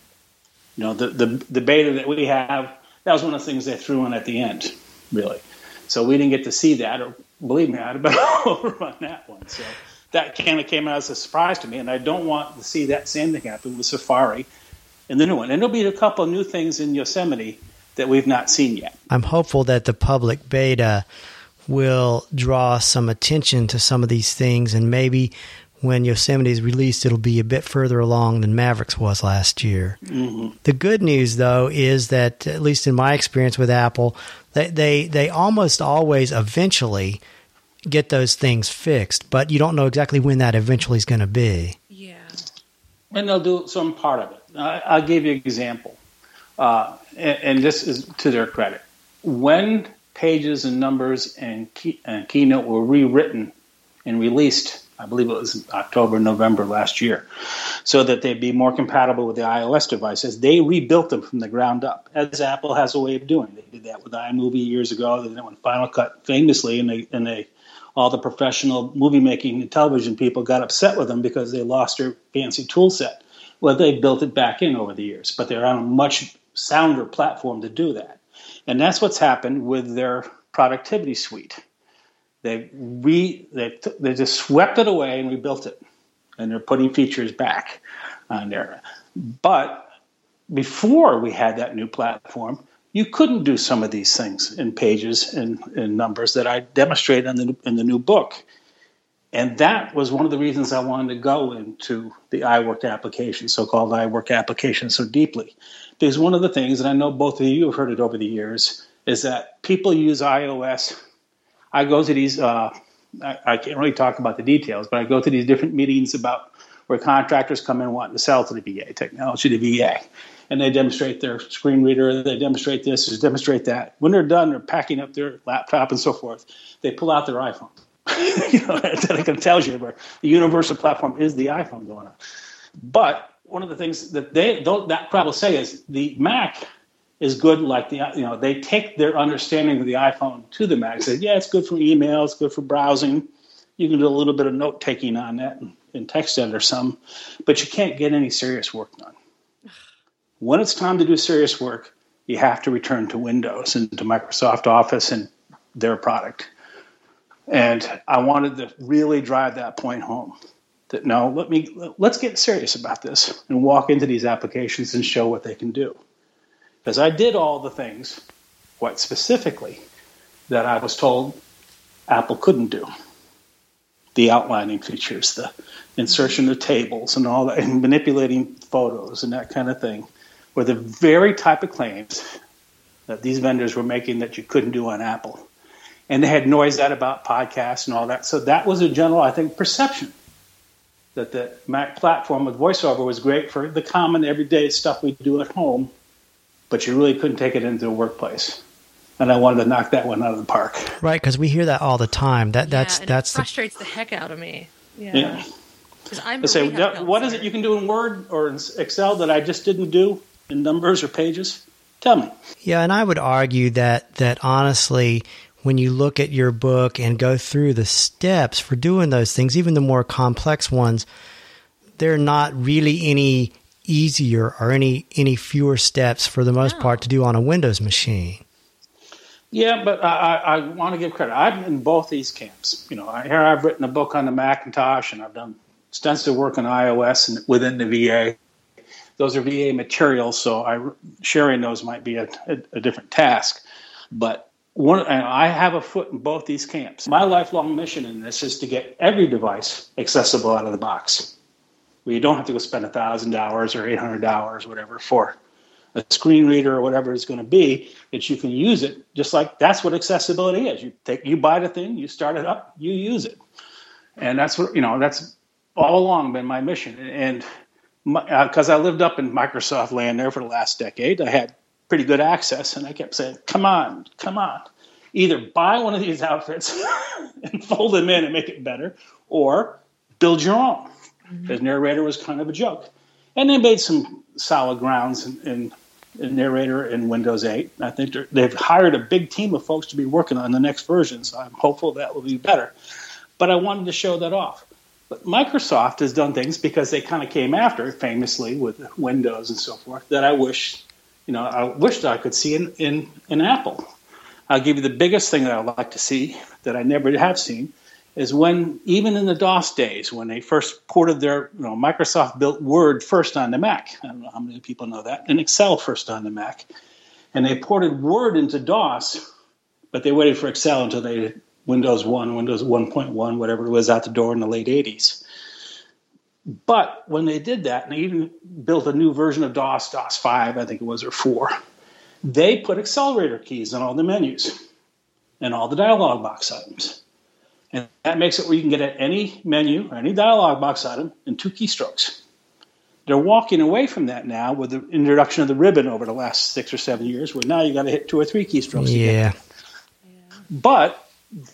The beta that we have, that was one of the things they threw in at the end, really. So we didn't get to see that, or believe me, I'd have been over on that one. So that kind of came out as a surprise to me, and I don't want to see that same thing happen with Safari and the new one. And there'll be a couple of new things in Yosemite that we've not seen yet. I'm hopeful that the public beta will draw some attention to some of these things, and maybe when Yosemite is released, it'll be a bit further along than Mavericks was last year. Mm-hmm. The good news, though, is that, at least in my experience with Apple, they almost always eventually get those things fixed, but you don't know exactly when that eventually is going to be. Yeah. And they'll do some part of it. I'll give you an example, and this is to their credit. When Pages and Numbers and Keynote were rewritten and released, I believe it was October, November last year, so that they'd be more compatible with the iOS devices. They rebuilt them from the ground up, as Apple has a way of doing. They did that with iMovie years ago. They did it with Final Cut famously, and they all the professional movie-making and television people got upset with them because they lost their fancy tool set. Well, they built it back in over the years, but they're on a much sounder platform to do that. And that's what's happened with their productivity suite. They just swept it away and rebuilt it, and they're putting features back on there. But before we had that new platform, you couldn't do some of these things in Pages and Numbers that I demonstrate in the new book. And that was one of the reasons I wanted to go into the iWork application, so-called iWork application, so deeply. Because one of the things, and I know both of you have heard it over the years, is that people use iOS. I go to these, I can't really talk about the details, but I go to these different meetings about where contractors come in wanting to sell to the VA, technology to the VA. And they demonstrate their screen reader, they demonstrate this, they demonstrate that. When they're done, they're packing up their laptop and so forth. They pull out their iPhone. That kind of tells you where the universal platform is the iPhone going on. But one of the things that that crowd will say is the Mac is good, like they take their understanding of the iPhone to the Mac. Say, yeah, it's good for email, it's good for browsing. You can do a little bit of note taking on that and text editor some, but you can't get any serious work done. When it's time to do serious work, you have to return to Windows and to Microsoft Office and their product. And I wanted to really drive that point home. That no, let's get serious about this and walk into these applications and show what they can do. Because I did all the things, quite specifically, that I was told Apple couldn't do. The outlining features, the insertion of tables and all that, and manipulating photos and that kind of thing, were the very type of claims that these vendors were making that you couldn't do on Apple. And they had noise out about podcasts and all that. So that was a general, I think, perception that the Mac platform with VoiceOver was great for the common everyday stuff we do at home, but you really couldn't take it into the workplace. and I wanted to knock that one out of the park. Right, because we hear that all the time. And That's it frustrates the heck out of me. Yeah. I say, what is it you can do in Word or in Excel that I just didn't do in numbers or pages? Tell me. Yeah, and I would argue that honestly, when you look at your book and go through the steps for doing those things, even the more complex ones, they're not really any easier or any fewer steps for the most part to do on a Windows machine. Yeah, but I want to give credit. I'm in both these camps. Here I've written a book on the Macintosh, and I've done extensive work on iOS and within the VA. Those are VA materials, so sharing those might be a different task. But I have a foot in both these camps. My lifelong mission in this is to get every device accessible out of the box, where you don't have to go spend $1,000 or $800, whatever, for a screen reader or whatever it's going to be, that you can use it. Just like that's what accessibility is. You buy the thing, you start it up, you use it, and that's what that's all along been my mission. And because I lived up in Microsoft land there for the last decade, I had pretty good access, and I kept saying, come on, either buy one of these outfits and fold them in and make it better, or build your own, because Narrator was kind of a joke. And they made some solid grounds in Narrator in Windows 8. I think they've hired a big team of folks to be working on the next version, so I'm hopeful that will be better. But I wanted to show that off. But Microsoft has done things, because they kind of came after, famously, with Windows and so forth, that I wished I could see in Apple. I'll give you the biggest thing that I'd like to see that I never have seen is when, even in the DOS days, when they first ported their, Microsoft built Word first on the Mac. I don't know how many people know that. And Excel first on the Mac. And they ported Word into DOS, but they waited for Excel until Windows 1, Windows 1.1, whatever it was, out the door in the late 80s. But when they did that, and they even built a new version of DOS 5, I think it was, or 4, they put accelerator keys on all the menus and all the dialog box items. And that makes it where you can get at any menu or any dialog box item in 2 keystrokes. They're walking away from that now with the introduction of the ribbon over the last 6 or 7 years, where now you got to hit 2 or 3 keystrokes to get it. But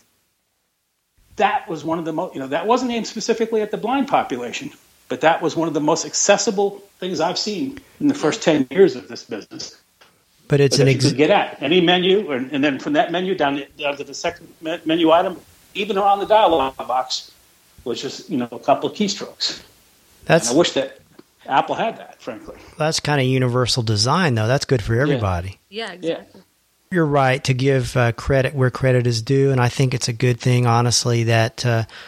that was one of the most, that wasn't aimed specifically at the blind population, but that was one of the most accessible things I've seen in the first 10 years of this business. But it's you could get at any menu, and then from that menu down to the second menu item, even around the dialog box, was just a couple of keystrokes. And I wish that Apple had that, frankly. That's kind of universal design, though. That's good for everybody. Yeah, exactly. You're right to give credit where credit is due, and I think it's a good thing, honestly, that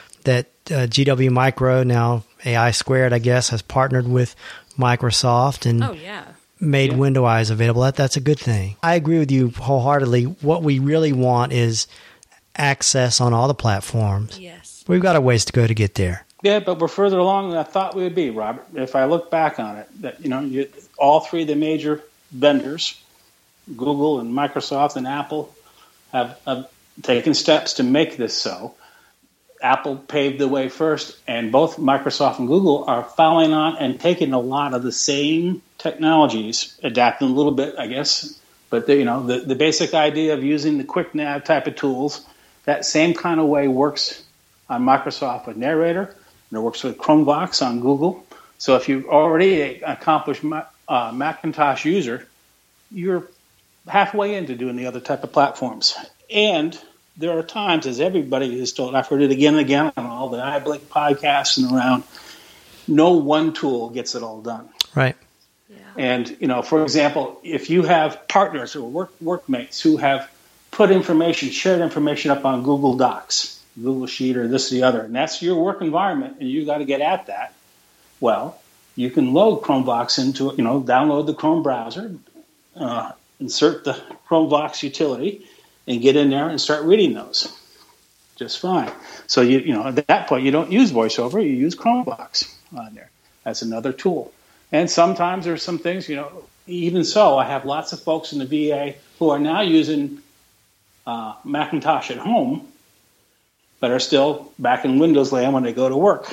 GW Micro, now AI Squared, I guess, has partnered with Microsoft and made Windows available. That's a good thing. I agree with you wholeheartedly. What we really want is access on all the platforms. Yes. We've got a ways to go to get there. Yeah, but we're further along than I thought we would be, Robert. If I look back on it, that all 3 of the major vendors, Google and Microsoft and Apple, have taken steps to make this so. Apple paved the way first, and both Microsoft and Google are following on and taking a lot of the same technologies, adapting a little bit, I guess. But the basic idea of using the quick nav type of tools, that same kind of way works on Microsoft with Narrator, and it works with Chromevox on Google. So if you're already an accomplished Macintosh user, you're halfway into doing the other type of platforms. And there are times, as everybody is told, I've heard it again and again on all the iBlink podcasts and around, no one tool gets it all done. Right. Yeah. And, for example, if you have partners or workmates who have put shared information up on Google Docs, Google Sheet or this or the other, and that's your work environment, and you got to get at that, well, you can load Chromevox into, download the Chrome browser, insert the Chromevox utility, and get in there and start reading those just fine. So, at that point, you don't use VoiceOver, you use Chromevox on there. That's another tool. And sometimes there's some things, even so, I have lots of folks in the VA who are now using Macintosh at home, but are still back in Windows land when they go to work.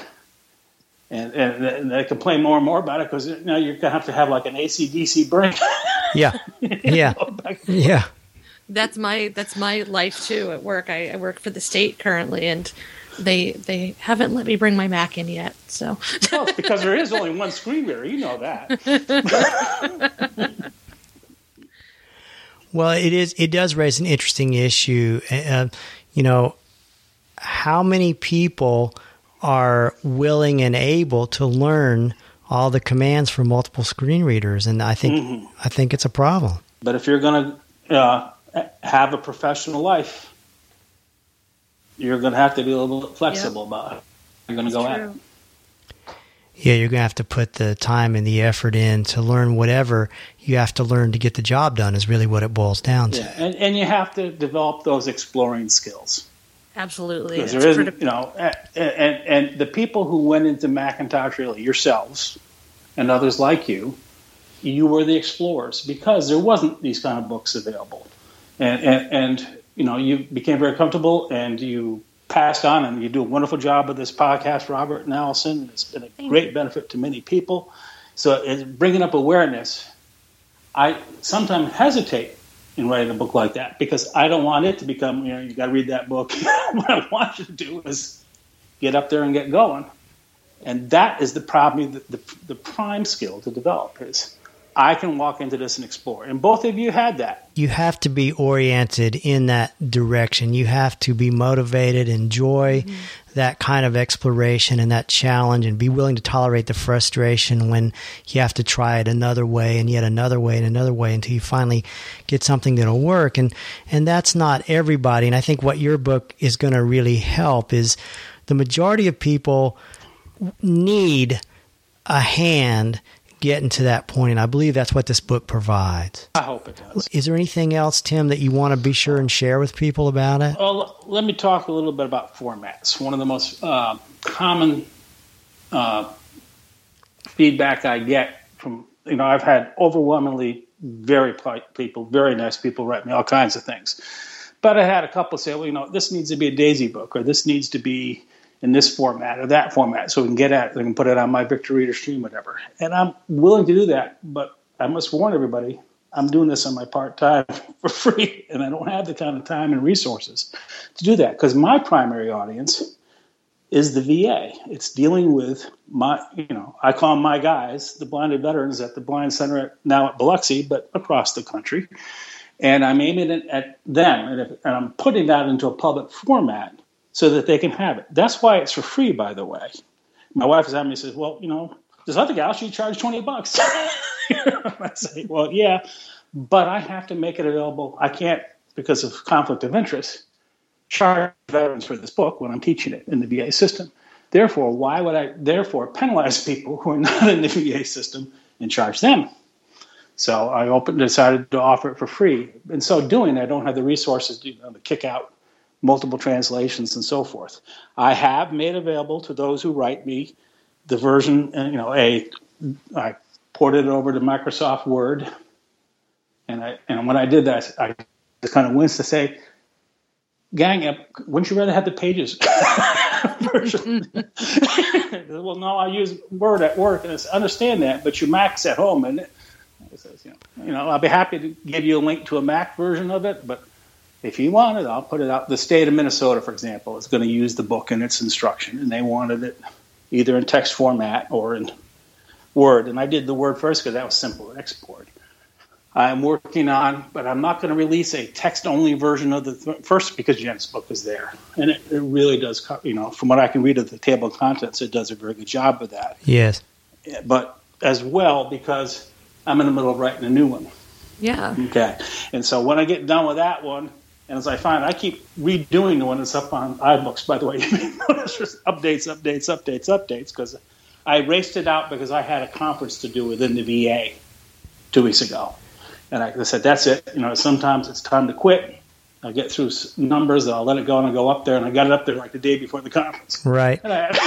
And they complain more and more about it because now you're going to have like an AC-DC break. Yeah. Yeah. That's my life too at work. I work for the state currently, and they haven't let me bring my Mac in yet. So well, it's because there is only one screen reader. You know that. Well, it does raise an interesting issue. How many people are willing and able to learn all the commands for multiple screen readers? And I think it's a problem. But if you're going to have a professional life, you're going to have to be a little bit flexible about it. You're going to go at it. Yeah, you're going to have to put the time and the effort in to learn whatever you have to learn to get the job done is really what it boils down to. Yeah, and you have to develop those exploring skills. Absolutely. Because there isn't, and the people who went into Macintosh, really, yourselves and others like you were the explorers because there wasn't these kind of books available. And you became very comfortable and you passed on, and you do a wonderful job with this podcast, Robert and Allison. It's been a great benefit to many people. So it's bringing up awareness. I sometimes hesitate in writing a book like that because I don't want it to become, you got to read that book. What I want you to do is get up there and get going. And that is the problem, the prime skill to develop is I can walk into this and explore. And both of you had that. You have to be oriented in that direction. You have to be motivated, enjoy that kind of exploration and that challenge, and be willing to tolerate the frustration when you have to try it another way and yet another way and another way until you finally get something that'll work. And that's not everybody. And I think what your book is going to really help is the majority of people need a hand getting to that point, and I believe that's what this book provides. I hope it does. Is there anything else, Tim, that you want to be sure and share with people about it? Well, let me talk a little bit about formats. One of the most common feedback I get from, I've had overwhelmingly very polite people, very nice people write me all kinds of things. But I had a couple say, well, this needs to be a Daisy book, or this needs to be in this format or that format, so we can get at it. We can put it on my Victor Reader stream, whatever. And I'm willing to do that, but I must warn everybody, I'm doing this on my part-time for free, and I don't have the kind of time and resources to do that because my primary audience is the VA. It's dealing with my, I call them my guys, the blinded veterans at the Blind Center now at Biloxi, but across the country. And I'm aiming it at them, and I'm putting that into a public format so that they can have it. That's why it's for free, by the way. My wife is having me says, well, this other gal, she charged $20. I say, well, yeah, but I have to make it available. I can't, because of conflict of interest, charge veterans for this book when I'm teaching it in the VA system. Therefore, why would I penalize people who are not in the VA system and charge them? So I decided to offer it for free. And so doing, I don't have the resources to kick out multiple translations and so forth. I have made available to those who write me the version, I ported it over to Microsoft Word, and when I did that, I just kind of winced to say, gang, wouldn't you rather have the Pages version? Well, no, I use Word at work, and I understand that, but your Mac's at home, and it says, I'll be happy to give you a link to a Mac version of it, but if you want it, I'll put it out. The state of Minnesota, for example, is going to use the book in its instruction, and they wanted it either in text format or in Word. And I did the Word first because that was simple to export. I'm working on, but I'm not going to release a text-only version of the first because Jen's book is there. And it really does, from what I can read of the table of contents, it does a very good job with that. Yes. But as well, because I'm in the middle of writing a new one. Yeah. Okay. And so when I get done with that one, and as I find, I keep redoing the one that's up on iBooks, by the way. You may notice there's updates, because I raced it out because I had a conference to do within the VA 2 weeks ago. And I said, that's it. Sometimes it's time to quit. I get through numbers, and I'll let it go, and I'll go up there. And I got it up there like the day before the conference. Right.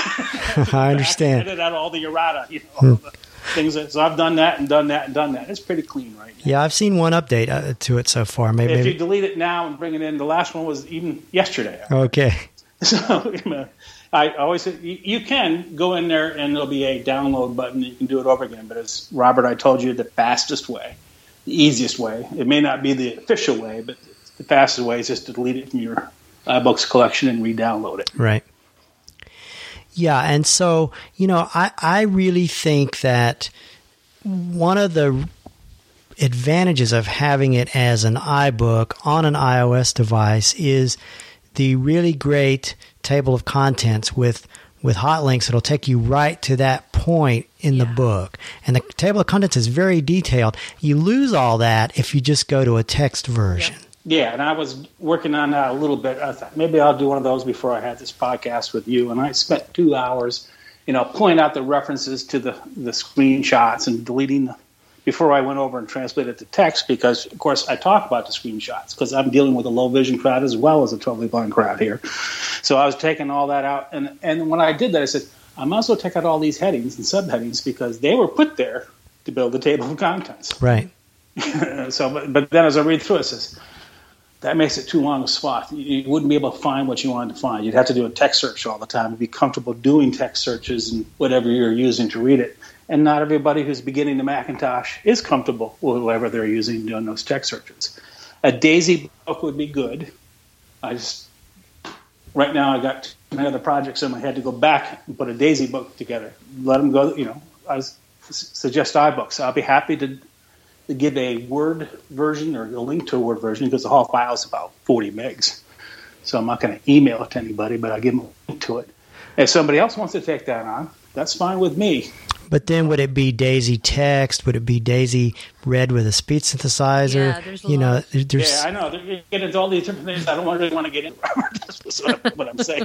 I understand. I edited out all the errata, things. So I've done that and done that and done that. It's pretty clean right now. Yeah, I've seen one update to it so far. Maybe if you delete it now and bring it in, the last one was even yesterday. Okay. So I always say you can go in there and there'll be a download button. You can do it over again. But as Robert, I told you, the fastest way, the easiest way. It may not be the official way, but the fastest way is just to delete it from your iBooks collection and re-download it. Right. Yeah, and so, I really think that one of the advantages of having it as an iBook on an iOS device is the really great table of contents with hot links that'll take you right to that point in the book. And the table of contents is very detailed. You lose all that if you just go to a text version. Yeah, and I was working on that a little bit. I thought maybe I'll do one of those before I had this podcast with you. And I spent 2 hours, pulling out the references to the screenshots and deleting before I went over and translated to text, because, of course, I talk about the screenshots because I'm dealing with a low vision crowd as well as a totally blind crowd here. So I was taking all that out. And when I did that, I said, I might as well take out all these headings and subheadings because they were put there to build the table of contents. Right. But then as I read through it, it says, that makes it too long a spot. You wouldn't be able to find what you wanted to find. You'd have to do a text search all the time and be comfortable doing text searches and whatever you're using to read it. And not everybody who's beginning the Macintosh is comfortable with whatever they're using doing those text searches. A DAISY book would be good. Right now I got too many other projects in my head to go back and put a DAISY book together. Let them go, I suggest iBooks. I'll be happy to give a Word version or a link to a Word version because the whole file is about 40 megs. So I'm not going to email it to anybody, but I'll give them a link to it. If somebody else wants to take that on, that's fine with me. But then would it be DAISY text? Would it be DAISY read with a speech synthesizer? Yeah, there's a lot. Yeah, I know. You get into all these different things. I don't really want to get into That's what I'm saying.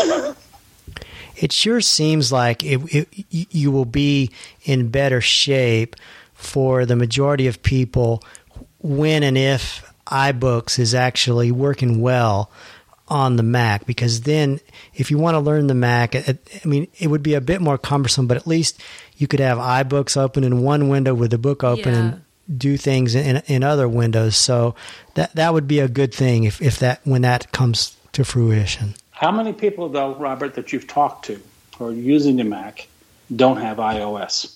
It sure seems like you will be in better shape for the majority of people when and if iBooks is actually working well on the Mac, because then if you want to learn the Mac, it would be a bit more cumbersome, but at least you could have iBooks open in one window with the book open and do things in other windows. So that would be a good thing when that comes to fruition. How many people, though, Robert, that you've talked to who are using the Mac don't have iOS?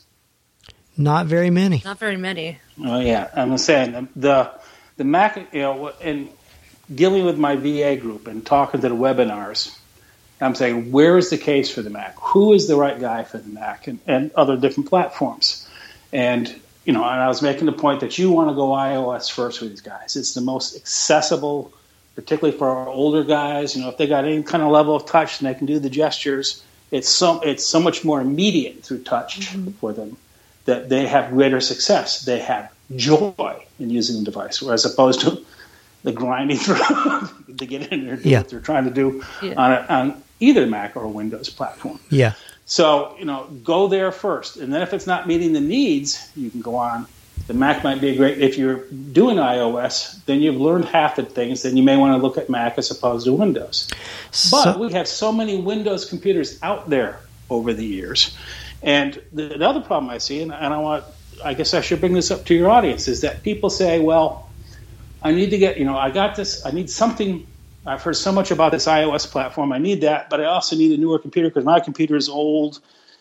Not very many. Not very many. Oh, yeah. I'm saying the Mac, and dealing with my VA group and talking to the webinars, I'm saying, where is the case for the Mac? Who is the right guy for the Mac and other different platforms? And, and I was making the point that you want to go iOS first with these guys. It's the most accessible, particularly for our older guys. If they got any kind of level of touch and they can do the gestures, it's so much more immediate through touch for them that they have greater success. They have joy in using the device, whereas opposed to the grinding through to get in there and do what they're trying to do on either Mac or Windows platform. Yeah. So, go there first. And then if it's not meeting the needs, you can go on. The Mac might be if you're doing iOS, then you've learned half the things, then you may want to look at Mac as opposed to Windows. But we have so many Windows computers out there over the years. And the other problem I see, and I guess I should bring this up to your audience, is that people say, well, I need to get, I got this, I need something. I've heard so much about this iOS platform. I need that, but I also need a newer computer because my computer is old.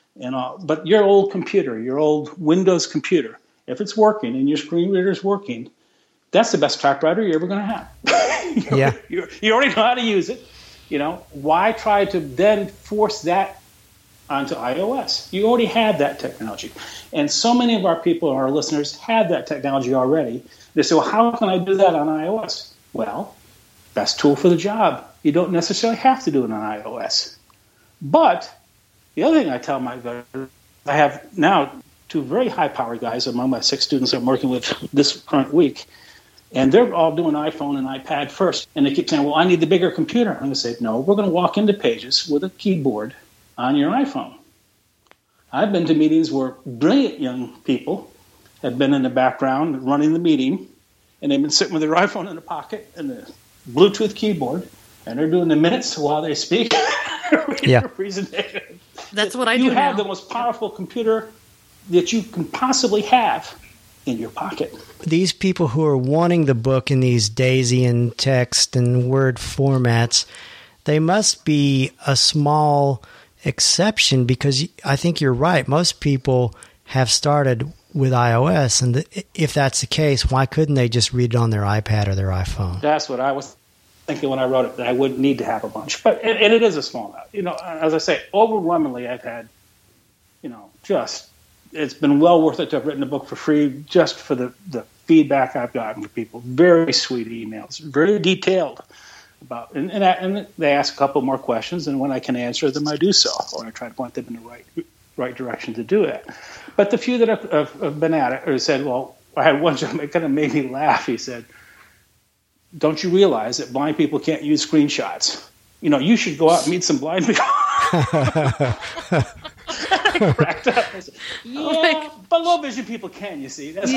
But your old computer, your old Windows computer, if it's working and your screen reader is working, that's the best typewriter you're ever going to have. You already know how to use it. Why try to then force that onto iOS? You already have that technology. And so many of our people, our listeners, have that technology already. They say, well, how can I do that on iOS? Well, best tool for the job. You don't necessarily have to do it on iOS. But the other thing I tell my veterans, I have now 2 very high-powered guys among my 6 students I'm working with this current week, and they're all doing iPhone and iPad first. And they keep saying, well, I need the bigger computer. I'm going to say, no, we're going to walk into Pages with a keyboard on your iPhone. I've been to meetings where brilliant young people have been in the background running the meeting, and they've been sitting with their iPhone in the pocket and the Bluetooth keyboard, and they're doing the minutes while they speak. Their presentation. That's what I do now. You have now. the most powerful computer that you can possibly have in your pocket. These people who are wanting the book in these DAISY and text and Word formats, they must be a small exception, because I think you're right. Most people have started with iOS. And if that's the case, why couldn't they just read it on their iPad or their iPhone? That's what I was thinking when I wrote it, that I wouldn't need to have a bunch. But and it is a small amount. You know, as I say, overwhelmingly, I've had, you know, just it's been well worth it to have written a book for free just for the feedback I've gotten from people. Very sweet emails, very detailed about, and they ask a couple more questions, and when I can answer them, I do so, or I try to point them in the right direction to do it. But the few that have been at it or said, well, I had one gentleman that kind of made me laugh. He said, don't you realize that blind people can't use screenshots? You know, you should go out and meet some blind people. I cracked up. I said, yeah, but low vision people can, you see. That's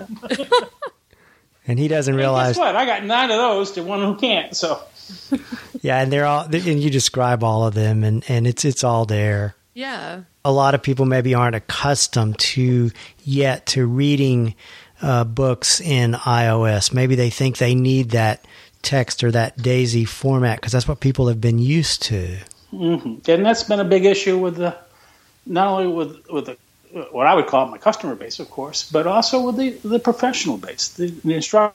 And he doesn't realize. Guess what? I got 9 of those to one who can't. So. Yeah, and and you describe all of them, and it's all there. Yeah. A lot of people maybe aren't accustomed to reading books in iOS. Maybe they think they need that text or that DAISY format because that's what people have been used to. Mm-hmm. And that's been a big issue with not only with what I would call my customer base, of course, but also with the professional base, the instructor,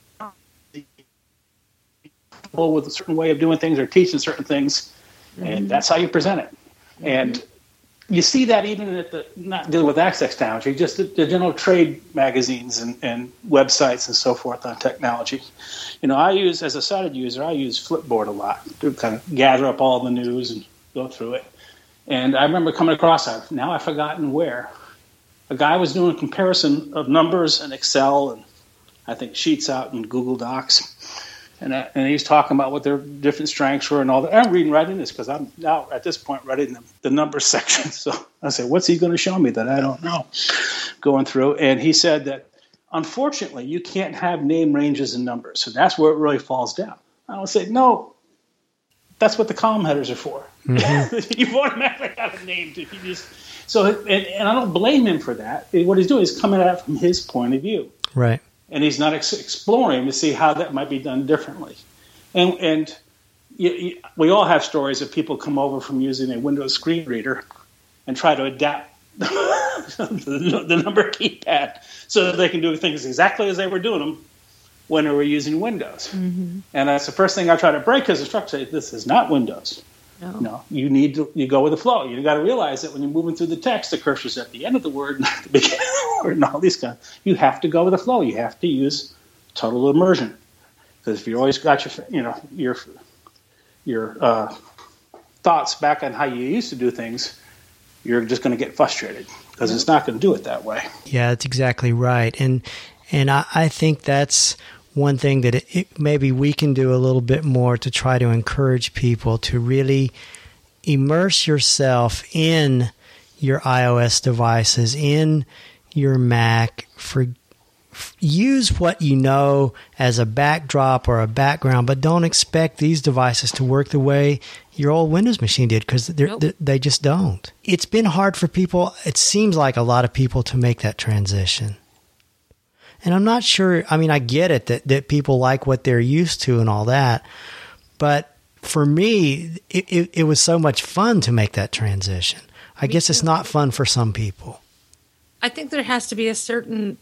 people with a certain way of doing things or teaching certain things, and that's how you present it. And you see that even at not dealing with Access Technology, just the general trade magazines and websites and so forth on technology. You know, as a sighted user, I use Flipboard a lot to kind of gather up all the news and go through it. And I remember coming across, now I've forgotten where, a guy was doing a comparison of numbers in Excel and I think sheets out in Google Docs. And he's talking about what their different strengths were and all that. I'm reading right in this because I'm now at this point writing the numbers section. So I said, what's he going to show me that I don't know? Going through. And he said that, unfortunately, you can't have name ranges and numbers. So that's where it really falls down. I would say, no, that's what the column headers are for. Mm-hmm. You've automatically got a name. And I don't blame him for that. What he's doing is coming at it from his point of view. Right. And he's not exploring to see how that might be done differently. And we all have stories of people come over from using a Windows screen reader and try to adapt the number keypad so that they can do things exactly as they were doing them when they were using Windows. Mm-hmm. And that's the first thing I try to break as a instructor. Say, this is not Windows. No, you go with the flow. You got to realize that when you're moving through the text, the cursor's at the end of the word, not at the beginning of the word, and all these kinds. You have to go with the flow. You have to use total immersion, because if you always got your thoughts back on how you used to do things, you're just going to get frustrated because it's not going to do it that way. Yeah, that's exactly right, and I think that's one thing that maybe we can do a little bit more to try to encourage people to really immerse yourself in your iOS devices, in your Mac. Use what you know as a backdrop or a background, but don't expect these devices to work the way your old Windows machine did, because they just don't. It's been hard for people, it seems like a lot of people, to make that transition. And I'm not sure, I mean, I get it that people like what they're used to and all that. But for me, it was so much fun to make that transition. I guess it's not fun for some people. I think there has to be a certain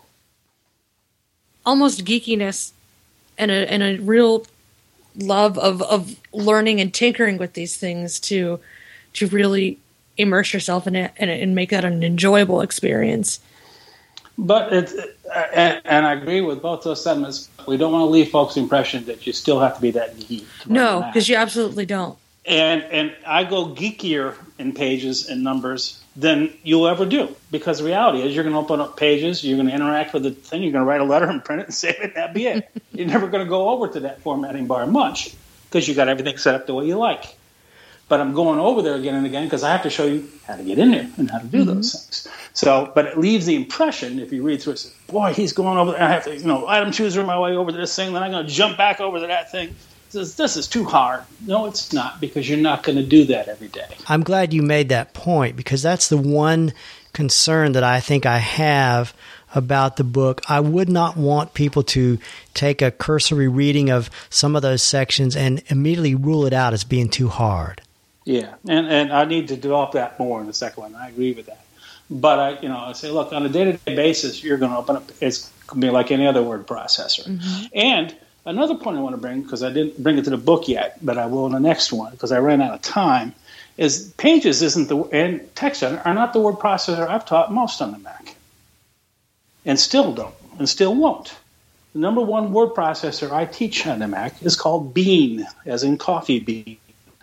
almost geekiness and a real love of learning and tinkering with these things to really immerse yourself in it and make that an enjoyable experience. But and I agree with both those sentiments. We don't want to leave folks the impression that you still have to be that geek. No, because you absolutely don't. And I go geekier in Pages and Numbers than you'll ever do, because the reality is you're going to open up Pages, you're going to interact with the thing, you're going to write a letter and print it and save it, and that'd be it. You're never going to go over to that formatting bar much because you got everything set up the way you like. But I'm going over there again and again because I have to show you how to get in there and how to do those things. So, but it leaves the impression, if you read through it, boy, he's going over there. I have to, item chooser my way over to this thing, then I'm going to jump back over to that thing. This is too hard. No, it's not, because you're not going to do that every day. I'm glad you made that point, because that's the one concern that I think I have about the book. I would not want people to take a cursory reading of some of those sections and immediately rule it out as being too hard. Yeah, and I need to develop that more in the second one. I agree with that. But I say, look, on a day-to-day basis, you're going to open up. It's going to be like any other word processor. Mm-hmm. And another point I want to bring, because I didn't bring it to the book yet, but I will in the next one because I ran out of time, is Pages and TextEdit are not the word processor I've taught most on the Mac, and still don't, and still won't. The number one word processor I teach on the Mac is called Bean, as in coffee bean.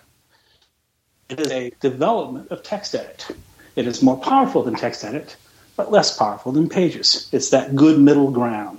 It is a development of TextEdit. It is more powerful than TextEdit, but less powerful than Pages. It's that good middle ground,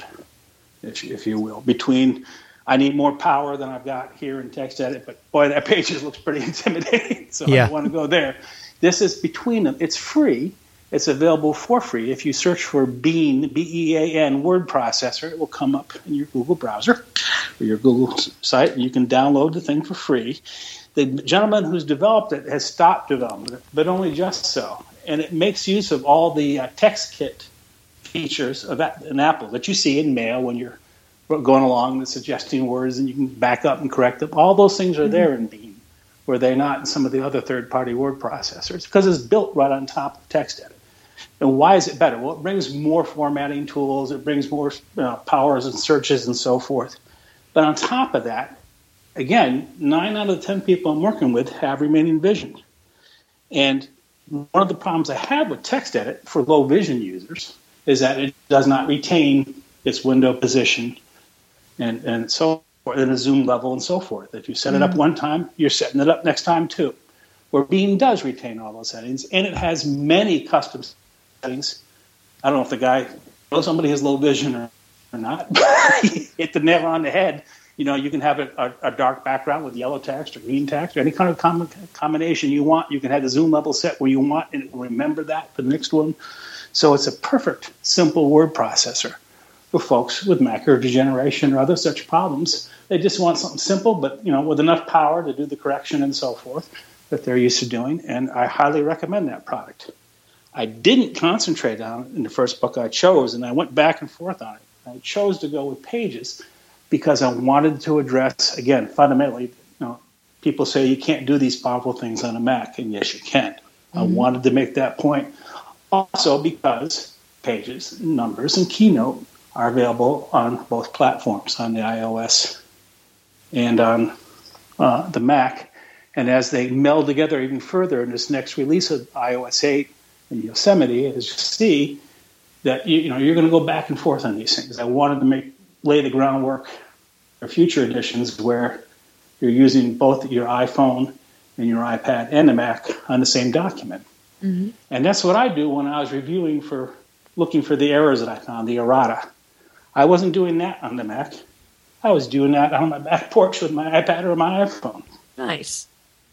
if you will, between I need more power than I've got here in TextEdit, but boy, that Pages looks pretty intimidating, so I don't want to go there. This is between them. It's free. It's available for free. If you search for Bean, B-E-A-N, word processor, it will come up in your Google browser or your Google site, and you can download the thing for free. The gentleman who's developed it has stopped developing it, but only just so. And it makes use of all the TextKit features of an Apple that you see in Mail when you're going along and suggesting words, and you can back up and correct them. All those things are there in Bean, where they're not in some of the other third-party word processors, because it's built right on top of TextEdit. And why is it better? Well, it brings more formatting tools. It brings more powers and searches and so forth. But on top of that, again, 9 out of 10 people I'm working with have remaining vision. And one of the problems I have with TextEdit for low vision users is that it does not retain its window position and so forth, and a zoom level and so forth. If you set it up one time, you're setting it up next time too. Where Bean does retain all those settings, and it has many custom settings. I don't know if the guy knows somebody has low vision or not. Hit the nail on the head. You can have a dark background with yellow text or green text or any kind of combination you want. You can have the zoom level set where you want, and it will remember that for the next one. So it's a perfect, simple word processor for folks with macular degeneration or other such problems. They just want something simple, but with enough power to do the correction and so forth that they're used to doing. And I highly recommend that product. I didn't concentrate on it in the first book I chose, and I went back and forth on it. I chose to go with Pages because I wanted to address, again, fundamentally, people say you can't do these powerful things on a Mac, and yes, you can. Mm-hmm. I wanted to make that point. Also because Pages, Numbers, and Keynote are available on both platforms, on the iOS and on the Mac. And as they meld together even further in this next release of iOS 8 and Yosemite, as you see, that you're going to go back and forth on these things. I wanted to lay the groundwork for future editions where you're using both your iPhone and your iPad and the Mac on the same document. Mm-hmm. And that's what I do when I was looking for the errors that I found, the errata. I wasn't doing that on the Mac. I was doing that on my back porch with my iPad or my iPhone. Nice.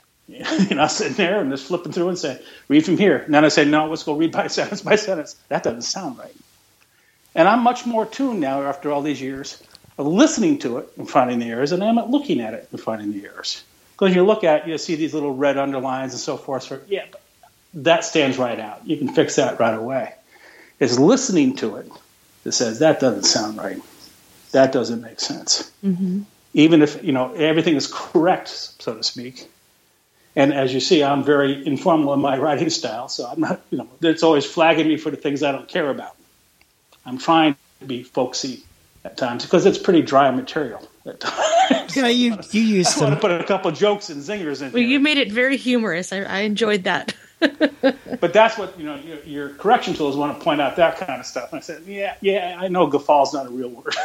Sitting there and just flipping through and saying, read from here. And then I say, no, let's go read by sentence by sentence. That doesn't sound right. And I'm much more tuned now after all these years of listening to it and finding the errors than I am at looking at it and finding the errors. Because you look at it, you see these little red underlines and so forth. But that stands right out. You can fix that right away. It's listening to it that says, that doesn't sound right. That doesn't make sense. Mm-hmm. Even if, everything is correct, so to speak. And as you see, I'm very informal in my writing style, so I'm not, it's always flagging me for the things I don't care about. I'm trying to be folksy at times because it's pretty dry material at times. Yeah, you use some. I want to put a couple of jokes and zingers in. Well, you made it very humorous. I enjoyed that. But that's what your correction tools want to point out that kind of stuff. And I said, yeah, I know guffaw's not a real word.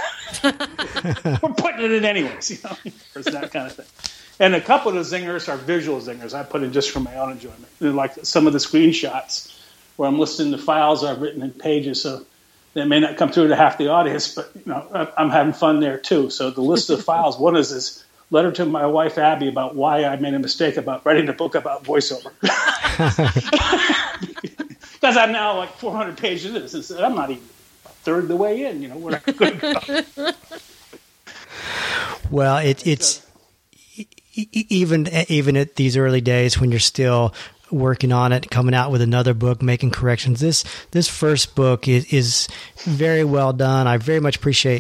We're putting it in anyways, it's that kind of thing. And a couple of the zingers are visual zingers I put in just for my own enjoyment. And like some of the screenshots where I'm listing the files I've written in Pages, so they may not come through to half the audience, but I'm having fun there too. So the list of files, one is this letter to my wife Abby about why I made a mistake about writing a book about voiceover. Because I'm now like 400 pages into this, and I'm not even a third of the way in. We're not going to go. Well, it's even at these early days when you're still working on it, coming out with another book, making corrections. This first book is very well done. I very much appreciate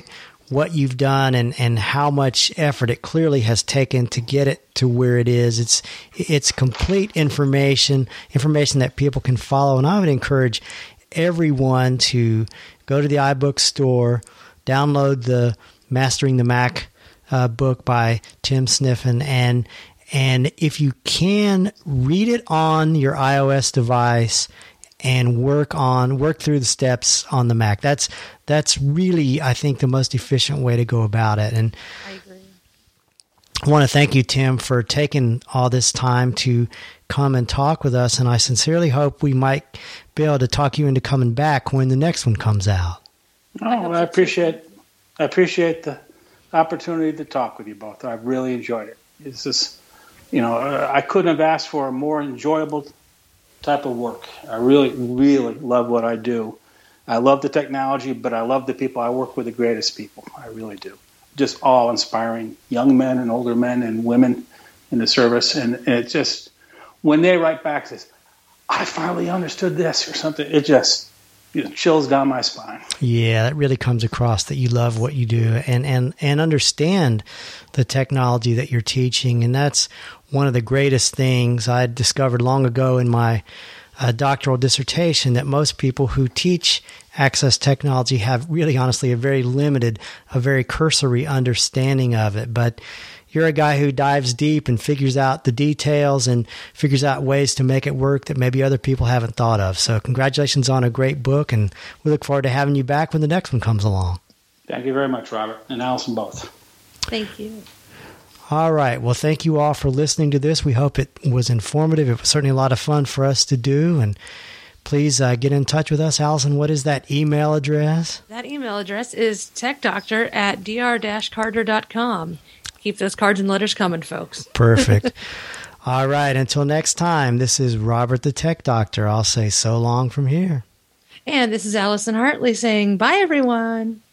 what you've done and how much effort it clearly has taken to get it to where it is. It's complete information that people can follow. And I would encourage everyone to go to the iBook store, download the Mastering the Mac book by Tim Sniffen, and if you can, read it on your iOS device and work through the steps on the Mac. That's really, I think, the most efficient way to go about it. And I agree. I want to thank you, Tim, for taking all this time to come and talk with us. And I sincerely hope we might be able to talk you into coming back when the next one comes out. Oh, I appreciate the opportunity to talk with you both. I've really enjoyed it. It's just, I couldn't have asked for a more enjoyable type of work. I really, really love what I do. I love the technology, but I love the people. I work with the greatest people. I really do. Just all inspiring young men and older men and women in the service. And it just, when they write back, says, I finally understood this or something, it just chills down my spine. Yeah, that really comes across that you love what you do and understand the technology that you're teaching. And that's one of the greatest things I discovered long ago in my doctoral dissertation, that most people who teach access technology have really honestly a very limited, a very cursory understanding of it. But you're a guy who dives deep and figures out the details and figures out ways to make it work that maybe other people haven't thought of. So congratulations on a great book, and we look forward to having you back when the next one comes along. Thank you very much, Robert, and Allison both. Thank you. All right. Well, thank you all for listening to this. We hope it was informative. It was certainly a lot of fun for us to do. And please get in touch with us. Allison, what is that email address? That email address is techdoctor@dr-carter.com. Keep those cards and letters coming, folks. Perfect. All right. Until next time, this is Robert the Tech Doctor. I'll say so long from here. And this is Allison Hartley saying bye, everyone.